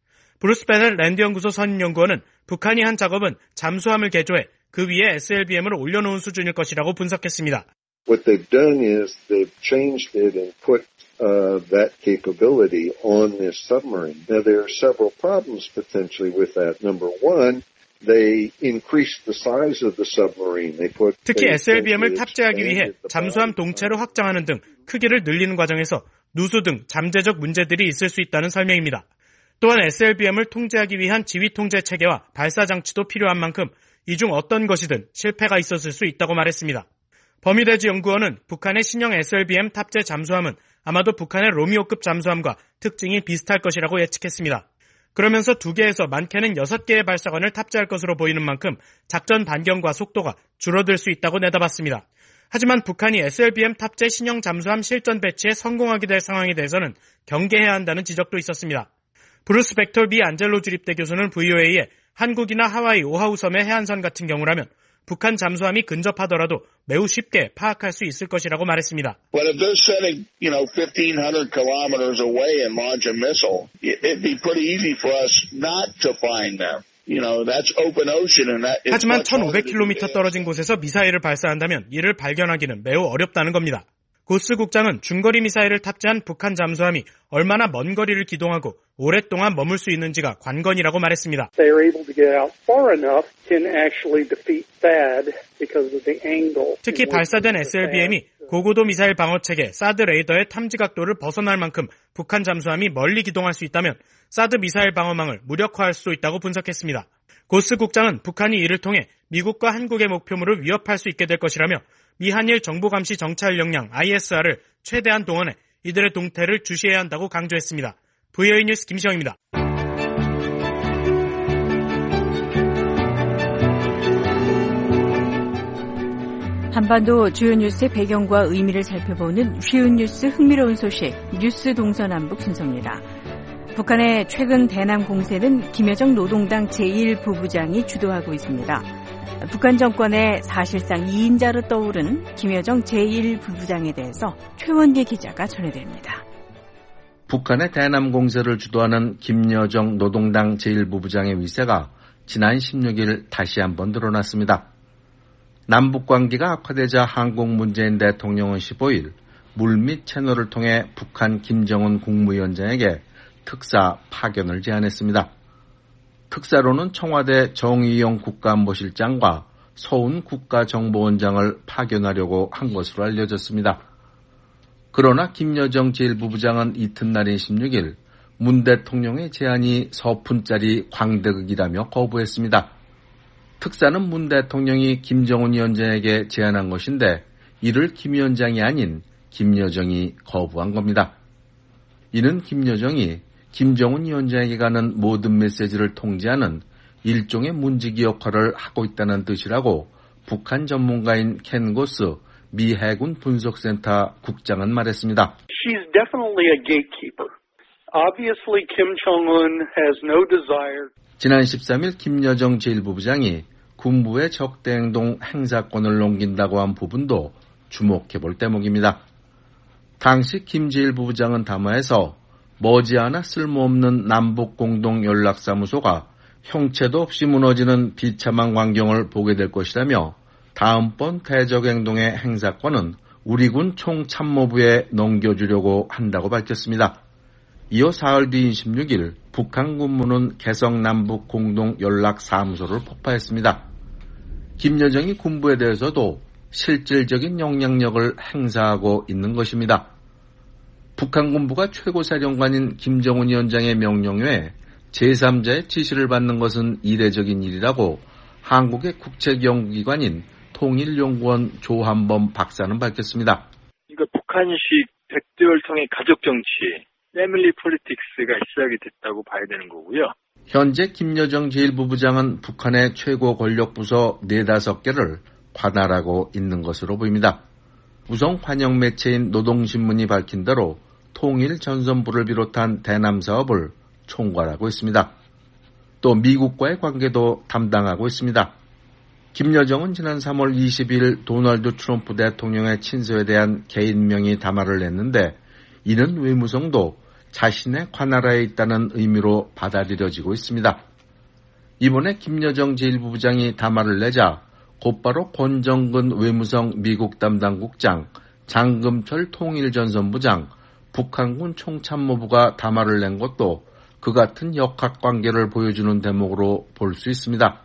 브루스 베넬 랜드연구소 선임연구원은 북한이 한 작업은 잠수함을 개조해 그 위에 SLBM을 올려놓은 수준일 것이라고 분석했습니다. What they've done is they've changed it and put that capability on this submarine. Now there are several problems potentially with that. Number one, they increased the size of the submarine. They put 특히 SLBM을 탑재하기 위해 잠수함 동체로 확장하는 등 크기를 늘리는 과정에서 누수 등 잠재적 문제들이 있을 수 있다는 설명입니다. 또한 SLBM을 통제하기 위한 지휘 통제 체계와 발사 장치도 필요한 만큼 이 중 어떤 것이든 실패가 있었을 수 있다고 말했습니다. 버뮤데즈 연구원은 북한의 신형 SLBM 탑재 잠수함은 아마도 북한의 로미오급 잠수함과 특징이 비슷할 것이라고 예측했습니다. 그러면서 2개에서 많게는 6개의 발사관을 탑재할 것으로 보이는 만큼 작전 반경과 속도가 줄어들 수 있다고 내다봤습니다. 하지만 북한이 SLBM 탑재 신형 잠수함 실전 배치에 성공하게 될 상황에 대해서는 경계해야 한다는 지적도 있었습니다. 브루스 벡터 미 안젤로 주립대 교수는 VOA에 한국이나 하와이 오하우 섬의 해안선 같은 경우라면 북한 잠수함이 근접하더라도 매우 쉽게 파악할 수 있을 것이라고 말했습니다. But if they're setting, 1,500 kilometers away and launch a missile, it'd be pretty easy for us not to find them. That's open ocean and that. 하지만 1,500km 떨어진 곳에서 미사일을 발사한다면 이를 발견하기는 매우 어렵다는 겁니다. 고스 국장은 중거리 미사일을 탑재한 북한 잠수함이 얼마나 먼 거리를 기동하고 오랫동안 머물 수 있는지가 관건이라고 말했습니다. 특히 발사된 SLBM이 고고도 미사일 방어체계 사드 레이더의 탐지 각도를 벗어날 만큼 북한 잠수함이 멀리 기동할 수 있다면 사드 미사일 방어망을 무력화할 수 있다고 분석했습니다. 고스 국장은 북한이 이를 통해 미국과 한국의 목표물을 위협할 수 있게 될 것이라며 미한일 정보감시 정찰 역량 ISR을 최대한 동원해 이들의 동태를 주시해야 한다고 강조했습니다. VOA 뉴스 김시영입니다. 한반도 주요 뉴스의 배경과 의미를 살펴보는 쉬운 뉴스 흥미로운 소식 뉴스 동서남북 순서입니다. 북한의 최근 대남 공세는 김여정 노동당 제1부부장이 주도하고 있습니다. 북한 정권의 사실상 2인자로 떠오른 김여정 제1부부장에 대해서 최원계 기자가 전해드립니다. 북한의 대남 공세를 주도하는 김여정 노동당 제1부부장의 위세가 지난 16일 다시 한번 드러났습니다. 남북관계가 악화되자 한국 문재인 대통령은 15일 물밑 채널을 통해 북한 김정은 국무위원장에게 특사 파견을 제안했습니다. 특사로는 청와대 정의용 국가안보실장과 서훈 국가정보원장을 파견하려고 한 것으로 알려졌습니다. 그러나 김여정 제1부부장은 이튿날인 16일 문 대통령의 제안이 서푼짜리 광대극이라며 거부했습니다. 특사는 문 대통령이 김정은 위원장에게 제안한 것인데 이를 김 위원장이 아닌 김여정이 거부한 겁니다. 이는 김여정이 김정은 위원장에게 가는 모든 메시지를 통제하는 일종의 문지기 역할을 하고 있다는 뜻이라고 북한 전문가인 켄 고스 미 해군 분석센터 국장은 말했습니다. She's definitely a gatekeeper. Obviously, Kim Jong-un has no desire. 지난 13일 김여정 제1부부장이 군부의 적대행동 행사권을 넘긴다고 한 부분도 주목해볼 대목입니다. 당시 김 제1부부장은 담화에서 머지않아 쓸모없는 남북공동연락사무소가 형체도 없이 무너지는 비참한 광경을 보게 될 것이라며 다음번 대적행동의 행사권은 우리 군 총참모부에 넘겨주려고 한다고 밝혔습니다. 이어 4월 뒤인 16일 북한 군무는 개성 남북공동연락사무소를 폭파했습니다. 김여정이 군부에 대해서도 실질적인 영향력을 행사하고 있는 것입니다. 북한 군부가 최고사령관인 김정은 위원장의 명령외에 제3자의 지시를 받는 것은 이례적인 일이라고 한국의 국책연구기관인 통일연구원 조한범 박사는 밝혔습니다. 이거 북한식 백두혈통의 가족정치, 패밀리 폴리틱스가 시작이 됐다고 봐야 되는 거고요. 현재 김여정 제1부부장은 북한의 최고 권력부서 4-5개를 관할하고 있는 것으로 보입니다. 우선 관영 매체인 노동신문이 밝힌 대로 통일전선부를 비롯한 대남 사업을 총괄하고 있습니다. 또 미국과의 관계도 담당하고 있습니다. 김여정은 지난 3월 20일 도널드 트럼프 대통령의 친서에 대한 개인 명의 담화를 냈는데 이는 외무성도 자신의 관할하에 있다는 의미로 받아들여지고 있습니다. 이번에 김여정 제1부부장이 담화를 내자 곧바로 권정근 외무성 미국 담당국장, 장금철 통일전선부장, 북한군 총참모부가 담화를 낸 것도 그 같은 역학관계를 보여주는 대목으로 볼 수 있습니다.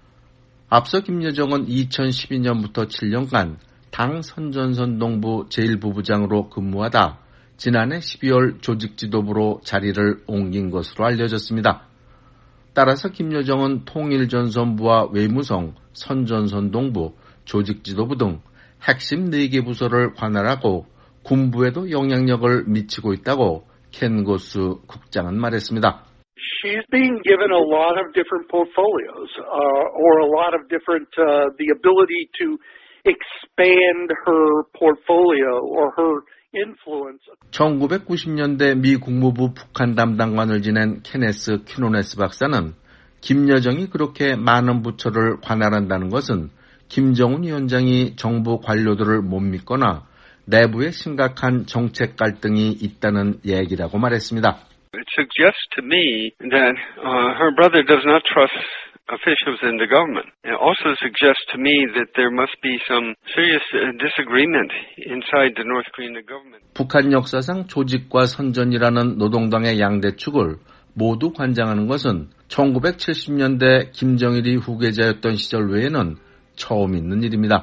앞서 김여정은 2012년부터 7년간 당 선전선동부 제1부부장으로 근무하다 지난해 12월 조직지도부로 자리를 옮긴 것으로 알려졌습니다. 따라서 김여정은 통일전선부와 외무성, 선전선동부, 조직지도부 등 핵심 4개 부서를 관할하고 군부에도 영향력을 미치고 있다고 켄 고스 국장은 말했습니다. She's being given a lot of different portfolios, or a lot of different, the ability to expand her portfolio or her influence. 1990년대 미 국무부 북한 담당관을 지낸 케네스 퀴노네스 박사는 김여정이 그렇게 많은 부처를 관할한다는 것은 김정은 위원장이 정부 관료들을 못 믿거나 내부에 심각한 정책 갈등이 있다는 얘기라고 말했습니다. It suggests to me that her brother does not trust officials in the government. It also suggests to me that there must be some serious disagreement inside the North Korean government. 북한 역사상 조직과 선전이라는 노동당의 양대축을 모두 관장하는 것은 1970년대 김정일이 후계자였던 시절 외에는 처음 있는 일입니다.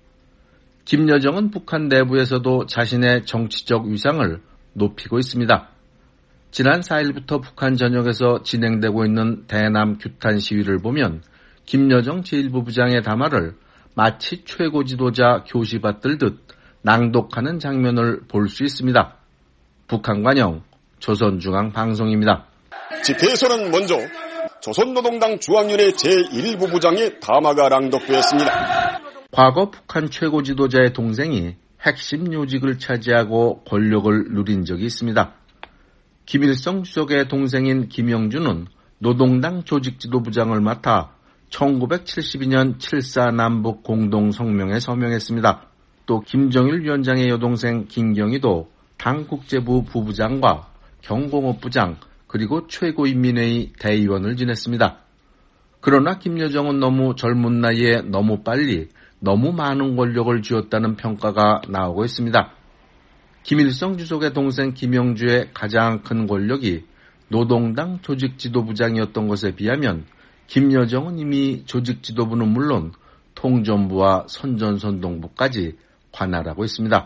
김여정은 북한 내부에서도 자신의 정치적 위상을 높이고 있습니다. 지난 4일부터 북한 전역에서 진행되고 있는 대남 규탄 시위를 보면 김여정 제1부부장의 담화를 마치 최고 지도자 교시받들듯 낭독하는 장면을 볼 수 있습니다. 북한 관영 조선중앙방송입니다. 집회에서는 먼저 조선노동당 중앙위원회 제1부부장의 담화가 낭독되었습니다. 과거 북한 최고 지도자의 동생이 핵심 요직을 차지하고 권력을 누린 적이 있습니다. 김일성 주석의 동생인 김영준은 노동당 조직지도부장을 맡아 1972년 7.4 남북 공동성명에 서명했습니다. 또 김정일 위원장의 여동생 김경희도 당 국제부 부부장과 경공업부장 그리고 최고인민회의 대의원을 지냈습니다. 그러나 김여정은 너무 젊은 나이에 너무 빨리 너무 많은 권력을 쥐었다는 평가가 나오고 있습니다. 김일성 주석의 동생 김영주의 가장 큰 권력이 노동당 조직지도부장이었던 것에 비하면 김여정은 이미 조직지도부는 물론 통전부와 선전선동부까지 관할하고 있습니다.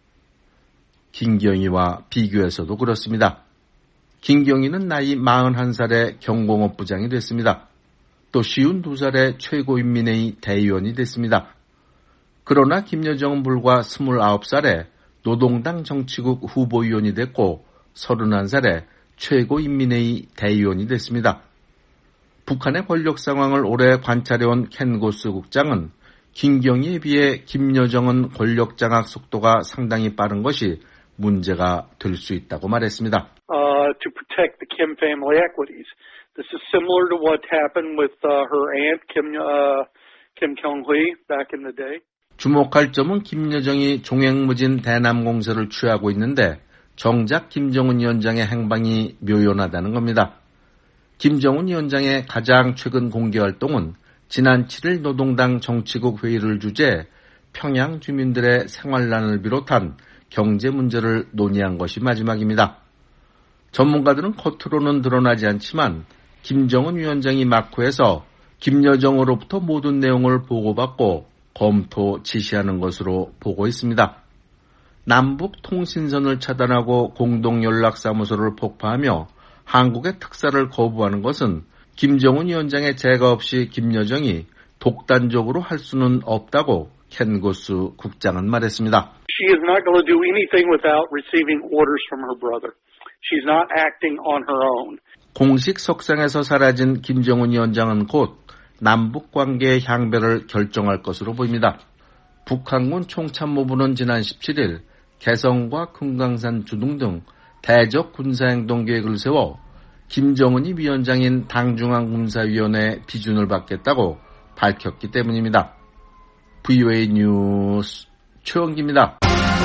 김경희와 비교해서도 그렇습니다. 김경희는 나이 41살에 경공업부장이 됐습니다. 또 52살의 최고인민회의 대의원이 됐습니다. 그러나 김여정은 불과 29살에 노동당 정치국 후보위원이 됐고 31살에 최고인민회의 대의원이 됐습니다. 북한의 권력 상황을 오래 관찰해온 켄 고스 국장은 김경희에 비해 김여정은 권력 장악 속도가 상당히 빠른 것이 문제가 될 수 있다고 말했습니다. To protect the Kim family equities. This is similar to what happened with her aunt Kim Kyung-hui back in the day. 주목할 점은 김여정이 종횡무진 대남 공세를 취하고 있는데 정작 김정은 위원장의 행방이 묘연하다는 겁니다. 김정은 위원장의 가장 최근 공개활동은 지난 7일 노동당 정치국 회의를 주재해 평양 주민들의 생활난을 비롯한 경제 문제를 논의한 것이 마지막입니다. 전문가들은 겉으로는 드러나지 않지만 김정은 위원장이 마쿠에서 김여정으로부터 모든 내용을 보고받고 검토 지시하는 것으로 보고 있습니다. 남북 통신선을 차단하고 공동연락사무소를 폭파하며 한국의 특사를 거부하는 것은 김정은 위원장의 제가 없이 김여정이 독단적으로 할 수는 없다고 켄 고스 국장은 말했습니다. She is not going to do anything without receiving orders from her brother. She's not acting on her own. 공식 석상에서 사라진 김정은 위원장은 곧 남북 관계의 향배를 결정할 것으로 보입니다. 북한군 총참모부는 지난 17일 개성과 금강산 주둔 등 대적 군사행동 계획을 세워 김정은이 위원장인 당중앙군사위원회 비준을 받겠다고 밝혔기 때문입니다. VOA 뉴스 최원기입니다.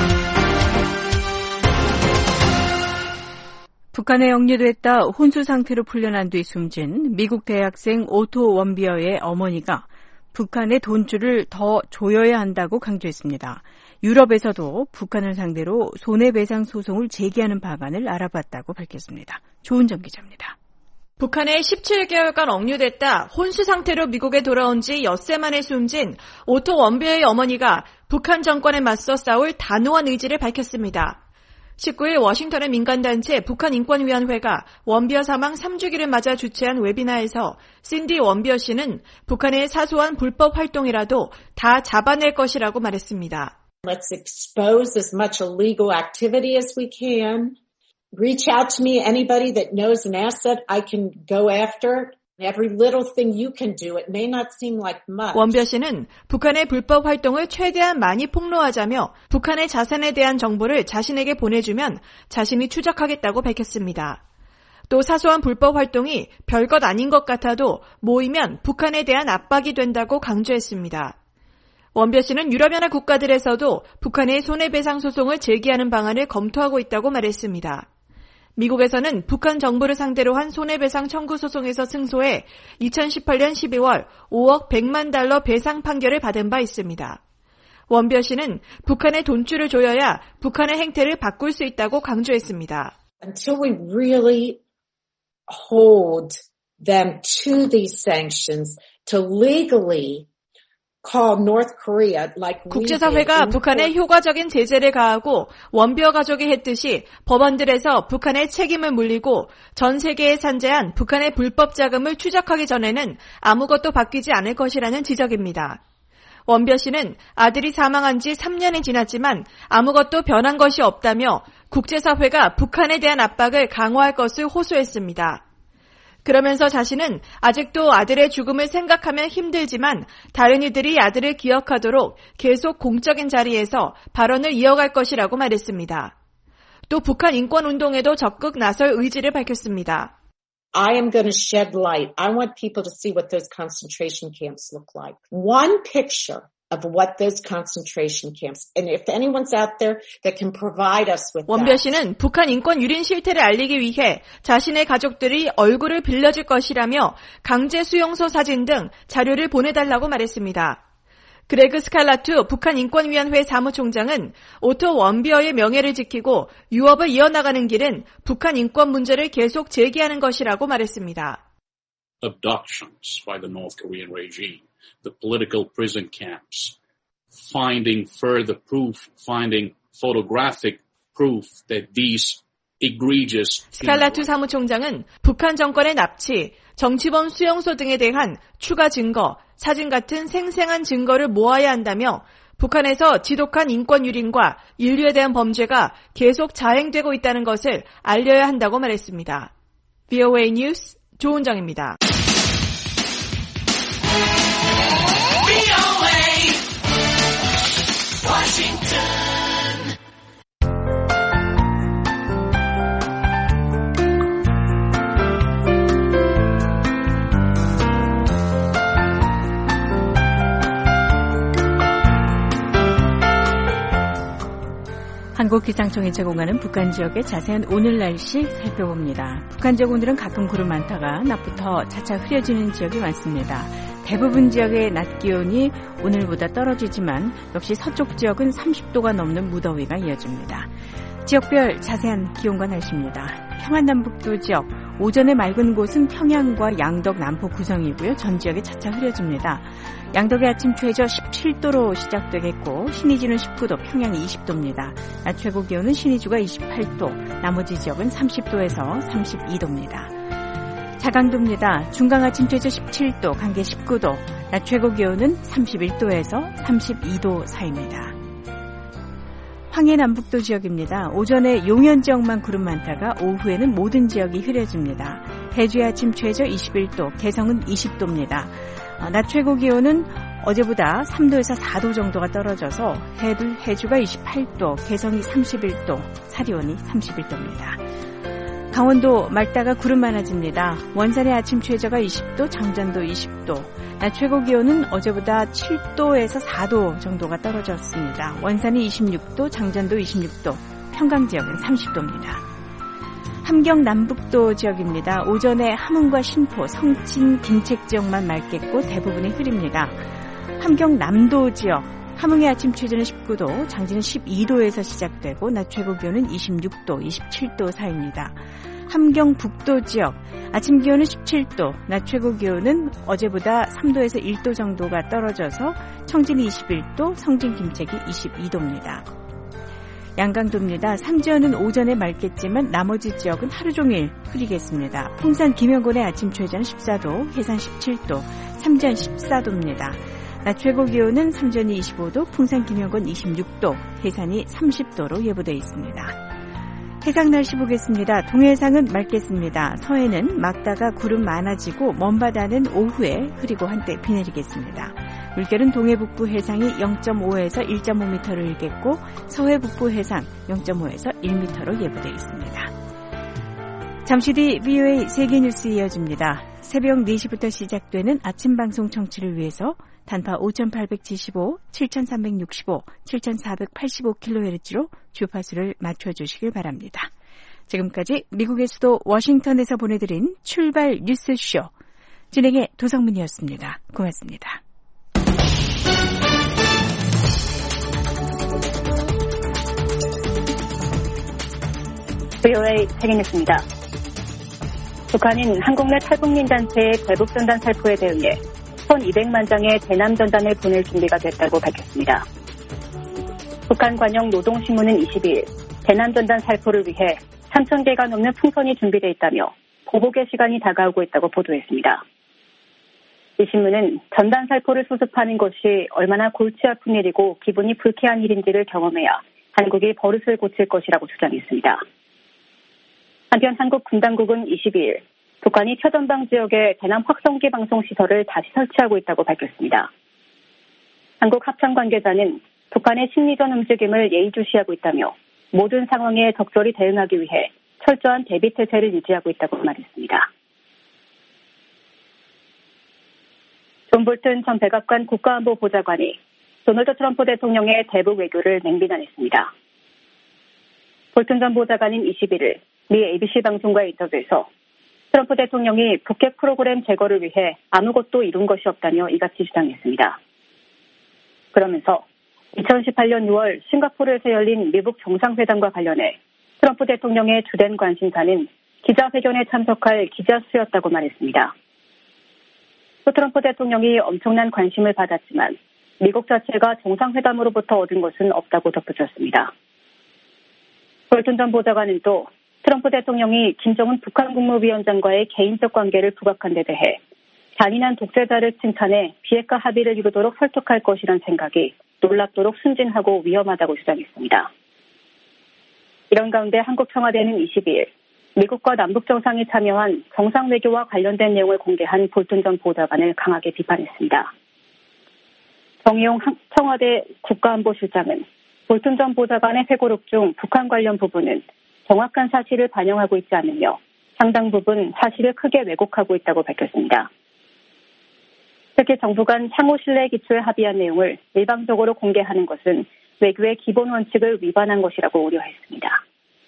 북한에 억류됐다 혼수 상태로 풀려난 뒤 숨진 미국 대학생 오토 원비어의 어머니가 북한의 돈줄을 더 조여야 한다고 강조했습니다. 유럽에서도 북한을 상대로 손해배상 소송을 제기하는 방안을 알아봤다고 밝혔습니다. 조은정 기자입니다. 북한에 17개월간 억류됐다 혼수 상태로 미국에 돌아온 지 엿새 만에 숨진 오토 원비어의 어머니가 북한 정권에 맞서 싸울 단호한 의지를 밝혔습니다. 19일 워싱턴의 민간단체 북한인권위원회가 원비어 사망 3주기를 맞아 주최한 웨비나에서 신디 원비어 씨는 북한의 사소한 불법 활동이라도 다 잡아낼 것이라고 말했습니다. Let's expose as much illegal activity as we can. Reach out to me, anybody that knows an asset I can go after. Every little thing you can do. It may not seem like much. 원비어 씨는 북한의 불법 활동을 최대한 많이 폭로하자며 북한의 자산에 대한 정보를 자신에게 보내주면 자신이 추적하겠다고 밝혔습니다. 또 사소한 불법 활동이 별것 아닌 것 같아도 모이면 북한에 대한 압박이 된다고 강조했습니다. 원비어 씨는 유럽연합 국가들에서도 북한의 손해배상 소송을 제기하는 방안을 검토하고 있다고 말했습니다. 미국에서는 북한 정부를 상대로 한 손해배상 청구 소송에서 승소해 2018년 12월 5억 100만 달러 배상 판결을 받은 바 있습니다. 원비어 씨는 북한의 돈줄을 조여야 북한의 행태를 바꿀 수 있다고 강조했습니다. Until we really hold them to these sanctions, to legally call North Korea like we 국제사회가 북한에 효과적인 제재를 가하고 원비어 가족이 했듯이 법원들에서 북한의 책임을 물리고 전 세계에 산재한 북한의 불법 자금을 추적하기 전에는 아무것도 바뀌지 않을 것이라는 지적입니다. 원비어 씨는 아들이 사망한 지 3년이 지났지만 아무것도 변한 것이 없다며 국제사회가 북한에 대한 압박을 강화할 것을 호소했습니다. 그러면서 자신은 아직도 아들의 죽음을 생각하면 힘들지만 다른 이들이 아들을 기억하도록 계속 공적인 자리에서 발언을 이어갈 것이라고 말했습니다. 또 북한 인권운동에도 적극 나설 의지를 밝혔습니다. I am going to shed light. I want people to see what those concentration camps look like. One picture of what those concentration camps, and if anyone's out there that can provide us with that. 원비어 씨는 북한 인권 유린 실태를 알리기 위해 자신의 가족들이 얼굴을 빌려줄 것이라며 강제 수용소 사진 등 자료를 보내달라고 말했습니다. 그레그 스칼라투 북한 인권위원회 사무총장은 오토 원비어의 명예를 지키고 유업을 이어나가는 길은 북한 인권 문제를 계속 제기하는 것이라고 말했습니다. Abductions by the North Korean regime, the political prison camps, finding further proof, finding photographic proof that these egregious. 스칼라투 사무총장은 북한 정권의 납치, 정치범 수용소 등에 대한 추가 증거, 사진 같은 생생한 증거를 모아야 한다며 북한에서 지독한 인권 유린과 인류에 대한 범죄가 계속 자행되고 있다는 것을 알려야 한다고 말했습니다. VOA 뉴스 조은정입니다. 한국기상청이 제공하는 북한 지역의 자세한 오늘 날씨 살펴봅니다. 북한 지역 오늘은 가끔 구름 많다가 낮부터 차차 흐려지는 지역이 많습니다. 대부분 지역의 낮 기온이 오늘보다 떨어지지만 역시 서쪽 지역은 30도가 넘는 무더위가 이어집니다. 지역별 자세한 기온과 날씨입니다. 평안남북도 지역, 오전에 맑은 곳은 평양과 양덕 남포 구성이고요. 전 지역에 차차 흐려집니다. 양덕의 아침 최저 17도로 시작되겠고 신의주는 19도, 평양이 20도입니다. 낮 최고 기온은 신의주가 28도, 나머지 지역은 30도에서 32도입니다. 자강도입니다. 중강 아침 최저 17도, 강계 19도, 낮 최고 기온은 31도에서 32도 사이입니다. 황해 남북도 지역입니다. 오전에 용현 지역만 구름 많다가 오후에는 모든 지역이 흐려집니다. 해주의 아침 최저 21도, 개성은 20도입니다. 낮 최고 기온은 어제보다 3도에서 4도 정도가 떨어져서 해주가 28도, 개성이 31도, 사리온이 31도입니다. 강원도 맑다가 구름 많아집니다. 원산의 아침 최저가 20도, 장전도 20도, 낮 최고 기온은 어제보다 7도에서 4도 정도가 떨어졌습니다. 원산이 26도, 장전도 26도, 평강 지역은 30도입니다. 함경 남북도 지역입니다. 오전에 함흥과 신포, 성진, 김책 지역만 맑겠고 대부분이 흐립니다. 함경 남도 지역, 함흥의 아침 최저는 19도, 장지는 12도에서 시작되고 낮 최고 기온은 26도, 27도 사이입니다. 함경 북도 지역, 아침 기온은 17도, 낮 최고 기온은 어제보다 3도에서 1도 정도가 떨어져서 청진이 21도, 성진 김책이 22도입니다. 양강도입니다. 삼지연은 오전에 맑겠지만 나머지 지역은 하루 종일 흐리겠습니다. 풍산 김영곤의 아침 최저는 14도, 해산 17도, 삼지연 14도입니다. 낮 최고 기온은 삼지연이 25도, 풍산 김영곤 26도, 해산이 30도로 예보되어 있습니다. 해상 날씨 보겠습니다. 동해상은 맑겠습니다. 서해는 맑다가 구름 많아지고 먼바다는 오후에 흐리고 한때 비 내리겠습니다. 물결은 동해 북부 해상이 0.5에서 1.5m를 일겠고 서해 북부 해상 0.5에서 1m로 예보되어 있습니다. 잠시 뒤 VOA 세계뉴스 이어집니다. 새벽 4시부터 시작되는 아침 방송 청취를 위해서 단파 5875, 7365, 7485kHz로 주파수를 맞춰주시길 바랍니다. 지금까지 미국의 수도 워싱턴에서 보내드린 출발 뉴스쇼 진행의 도성문이었습니다. 고맙습니다. VOA 세계뉴스입니다. 북한인 한국 내 탈북민 단체의 대북전단 살포에 대응해 1,200만 장의 대남전단을 보낼 준비가 됐다고 밝혔습니다. 북한 관영 노동신문은 22일 대남전단 살포를 위해 3,000개가 넘는 풍선이 준비되어 있다며 보복의 시간이 다가오고 있다고 보도했습니다. 이 신문은 전단 살포를 수습하는 것이 얼마나 골치 아픈 일이고 기분이 불쾌한 일인지를 경험해야 한국이 버릇을 고칠 것이라고 주장했습니다. 한편 한국 군당국은 22일 북한이 표전방 지역에 대남 확성기 방송 시설을 다시 설치하고 있다고 밝혔습니다. 한국 합참 관계자는 북한의 심리전 움직임을 예의주시하고 있다며 모든 상황에 적절히 대응하기 위해 철저한 대비 태세를 유지하고 있다고 말했습니다. 존 볼튼 전 백악관 국가안보보좌관이 도널드 트럼프 대통령의 대북 외교를 맹비난했습니다. 볼튼 전 보좌관은 21일 미 ABC 방송과의 인터뷰에서 트럼프 대통령이 북핵 프로그램 제거를 위해 아무것도 이룬 것이 없다며 이같이 주장했습니다. 그러면서 2018년 6월 싱가포르에서 열린 미국 정상회담과 관련해 트럼프 대통령의 주된 관심사는 기자회견에 참석할 기자 수였다고 말했습니다. 또 트럼프 대통령이 엄청난 관심을 받았지만 미국 자체가 정상회담으로부터 얻은 것은 없다고 덧붙였습니다. 볼튼 전 보좌관은 또 트럼프 대통령이 김정은 북한 국무위원장과의 개인적 관계를 부각한 데 대해 잔인한 독재자를 칭찬해 비핵화 합의를 이루도록 설득할 것이란 생각이 놀랍도록 순진하고 위험하다고 주장했습니다. 이런 가운데 한국 청와대는 22일 미국과 남북 정상이 참여한 정상 외교와 관련된 내용을 공개한 볼튼 전 보좌관을 강하게 비판했습니다. 정의용 청와대 국가안보실장은 볼튼 전 보좌관의 회고록 중 북한 관련 부분은 정확한 사실을 반영하고 있지 않으며 상당 부분 사실을 크게 왜곡하고 있다고 밝혔습니다. 특히 정부 간 상호 신뢰 기초에 합의한 내용을 일방적으로 공개하는 것은 외교의 기본 원칙을 위반한 것이라고 우려했습니다.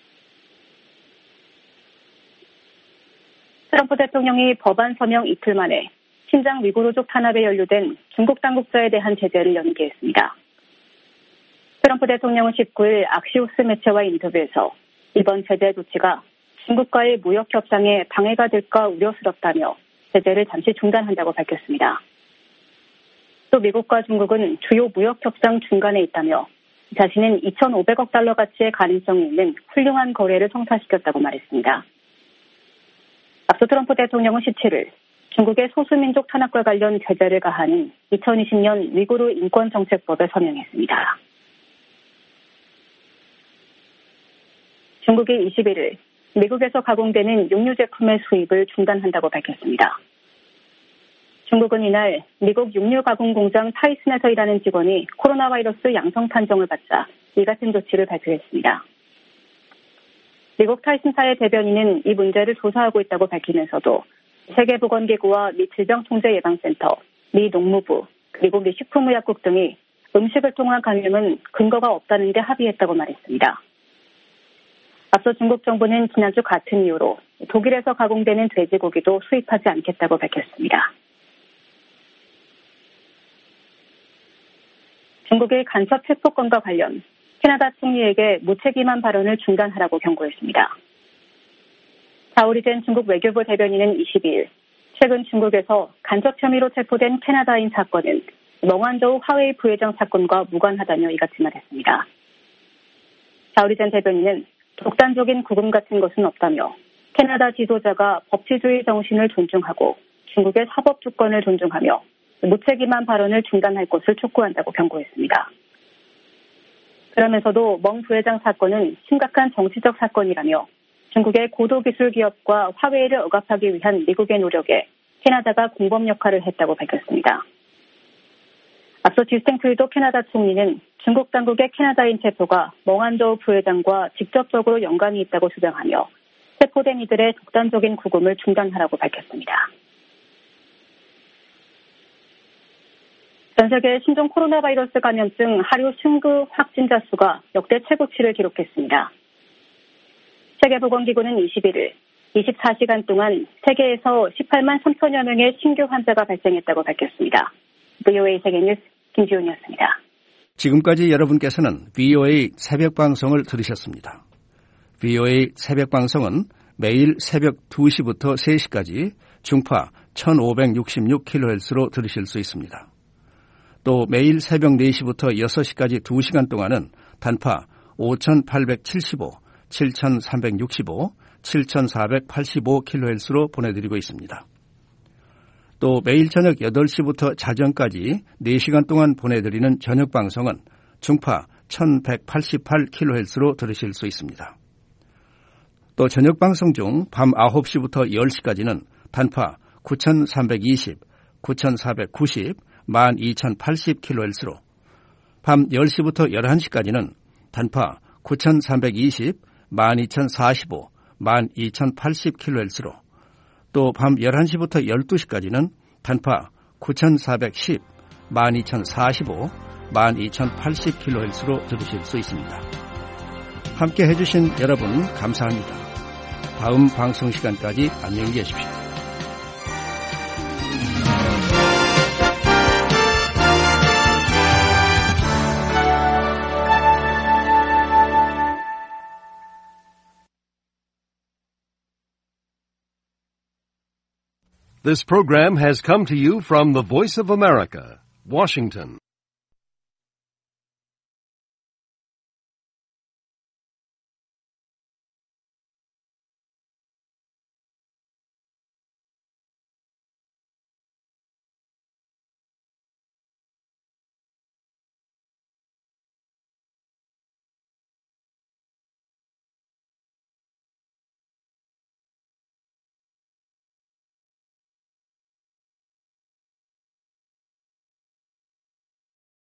트럼프 대통령이 법안 서명 이틀 만에 신장 위구르족 탄압에 연루된 중국 당국자에 대한 제재를 연기했습니다. 트럼프 대통령은 19일 악시오스 매체와 인터뷰에서 이번 제재 조치가 중국과의 무역 협상에 방해가 될까 우려스럽다며 제재를 잠시 중단한다고 밝혔습니다. 또 미국과 중국은 주요 무역 협상 중간에 있다며 자신은 2,500억 달러 가치의 가능성이 있는 훌륭한 거래를 성사시켰다고 말했습니다. 앞서 트럼프 대통령은 17일 중국의 소수민족 탄압과 관련 제재를 가하는 2020년 위구르 인권정책법에 서명했습니다. 중국이 21일 미국에서 가공되는 육류 제품의 수입을 중단한다고 밝혔습니다. 중국은 이날 미국 육류 가공 공장 타이슨에서 일하는 직원이 코로나 바이러스 양성 판정을 받자 이 같은 조치를 발표했습니다. 미국 타이슨사의 대변인은 이 문제를 조사하고 있다고 밝히면서도 세계보건기구와 미 질병통제예방센터, 미 농무부, 그리고 미 식품의약국 등이 음식을 통한 감염은 근거가 없다는 데 합의했다고 말했습니다. 앞서 중국 정부는 지난주 같은 이유로 독일에서 가공되는 돼지고기도 수입하지 않겠다고 밝혔습니다. 중국의 간첩 체포건과 관련 캐나다 총리에게 무책임한 발언을 중단하라고 경고했습니다. 자오리 젠 중국 외교부 대변인은 22일 최근 중국에서 간첩 혐의로 체포된 캐나다인 사건은 멍안저우 화웨이 부회장 사건과 무관하다며 이같이 말했습니다. 자오리 젠 대변인은 독단적인 구금 같은 것은 없다며 캐나다 지도자가 법치주의 정신을 존중하고 중국의 사법 주권을 존중하며 무책임한 발언을 중단할 것을 촉구한다고 경고했습니다. 그러면서도 멍 부회장 사건은 심각한 정치적 사건이라며 중국의 고도기술 기업과 화웨이를 억압하기 위한 미국의 노력에 캐나다가 공범 역할을 했다고 밝혔습니다. 앞서 지스탱프리도 캐나다 총리는 중국 당국의 캐나다인 체포가 멍안저우 부회장과 직접적으로 연관이 있다고 주장하며 체포된 이들의 독단적인 구금을 중단하라고 밝혔습니다. 전 세계 신종 코로나 바이러스 감염증 하루 신규 확진자 수가 역대 최고치를 기록했습니다. 세계보건기구는 21일 24시간 동안 세계에서 18만 3천여 명의 신규 환자가 발생했다고 밝혔습니다. VOA 세계뉴스 김지훈이었습니다. 지금까지 여러분께서는 VOA 새벽방송을 들으셨습니다. VOA 새벽방송은 매일 새벽 2시부터 3시까지 중파 1566kHz로 들으실 수 있습니다. 또 매일 새벽 4시부터 6시까지 2시간 동안은 단파 5875, 7365, 7485kHz로 보내드리고 있습니다. 또 매일 저녁 8시부터 자정까지 4시간 동안 보내드리는 저녁 방송은 중파 1188kHz로 들으실 수 있습니다. 또 저녁 방송 중 밤 9시부터 10시까지는 단파 9320, 9490, 12080kHz로 밤 10시부터 11시까지는 단파 9320, 12045, 12080kHz로 또 밤 11시부터 12시까지는 단파 9410, 12045, 12080kHz로 들으실 수 있습니다. 함께 해주신 여러분 감사합니다. 다음 방송 시간까지 안녕히 계십시오. This program has come to you from the Voice of America, Washington.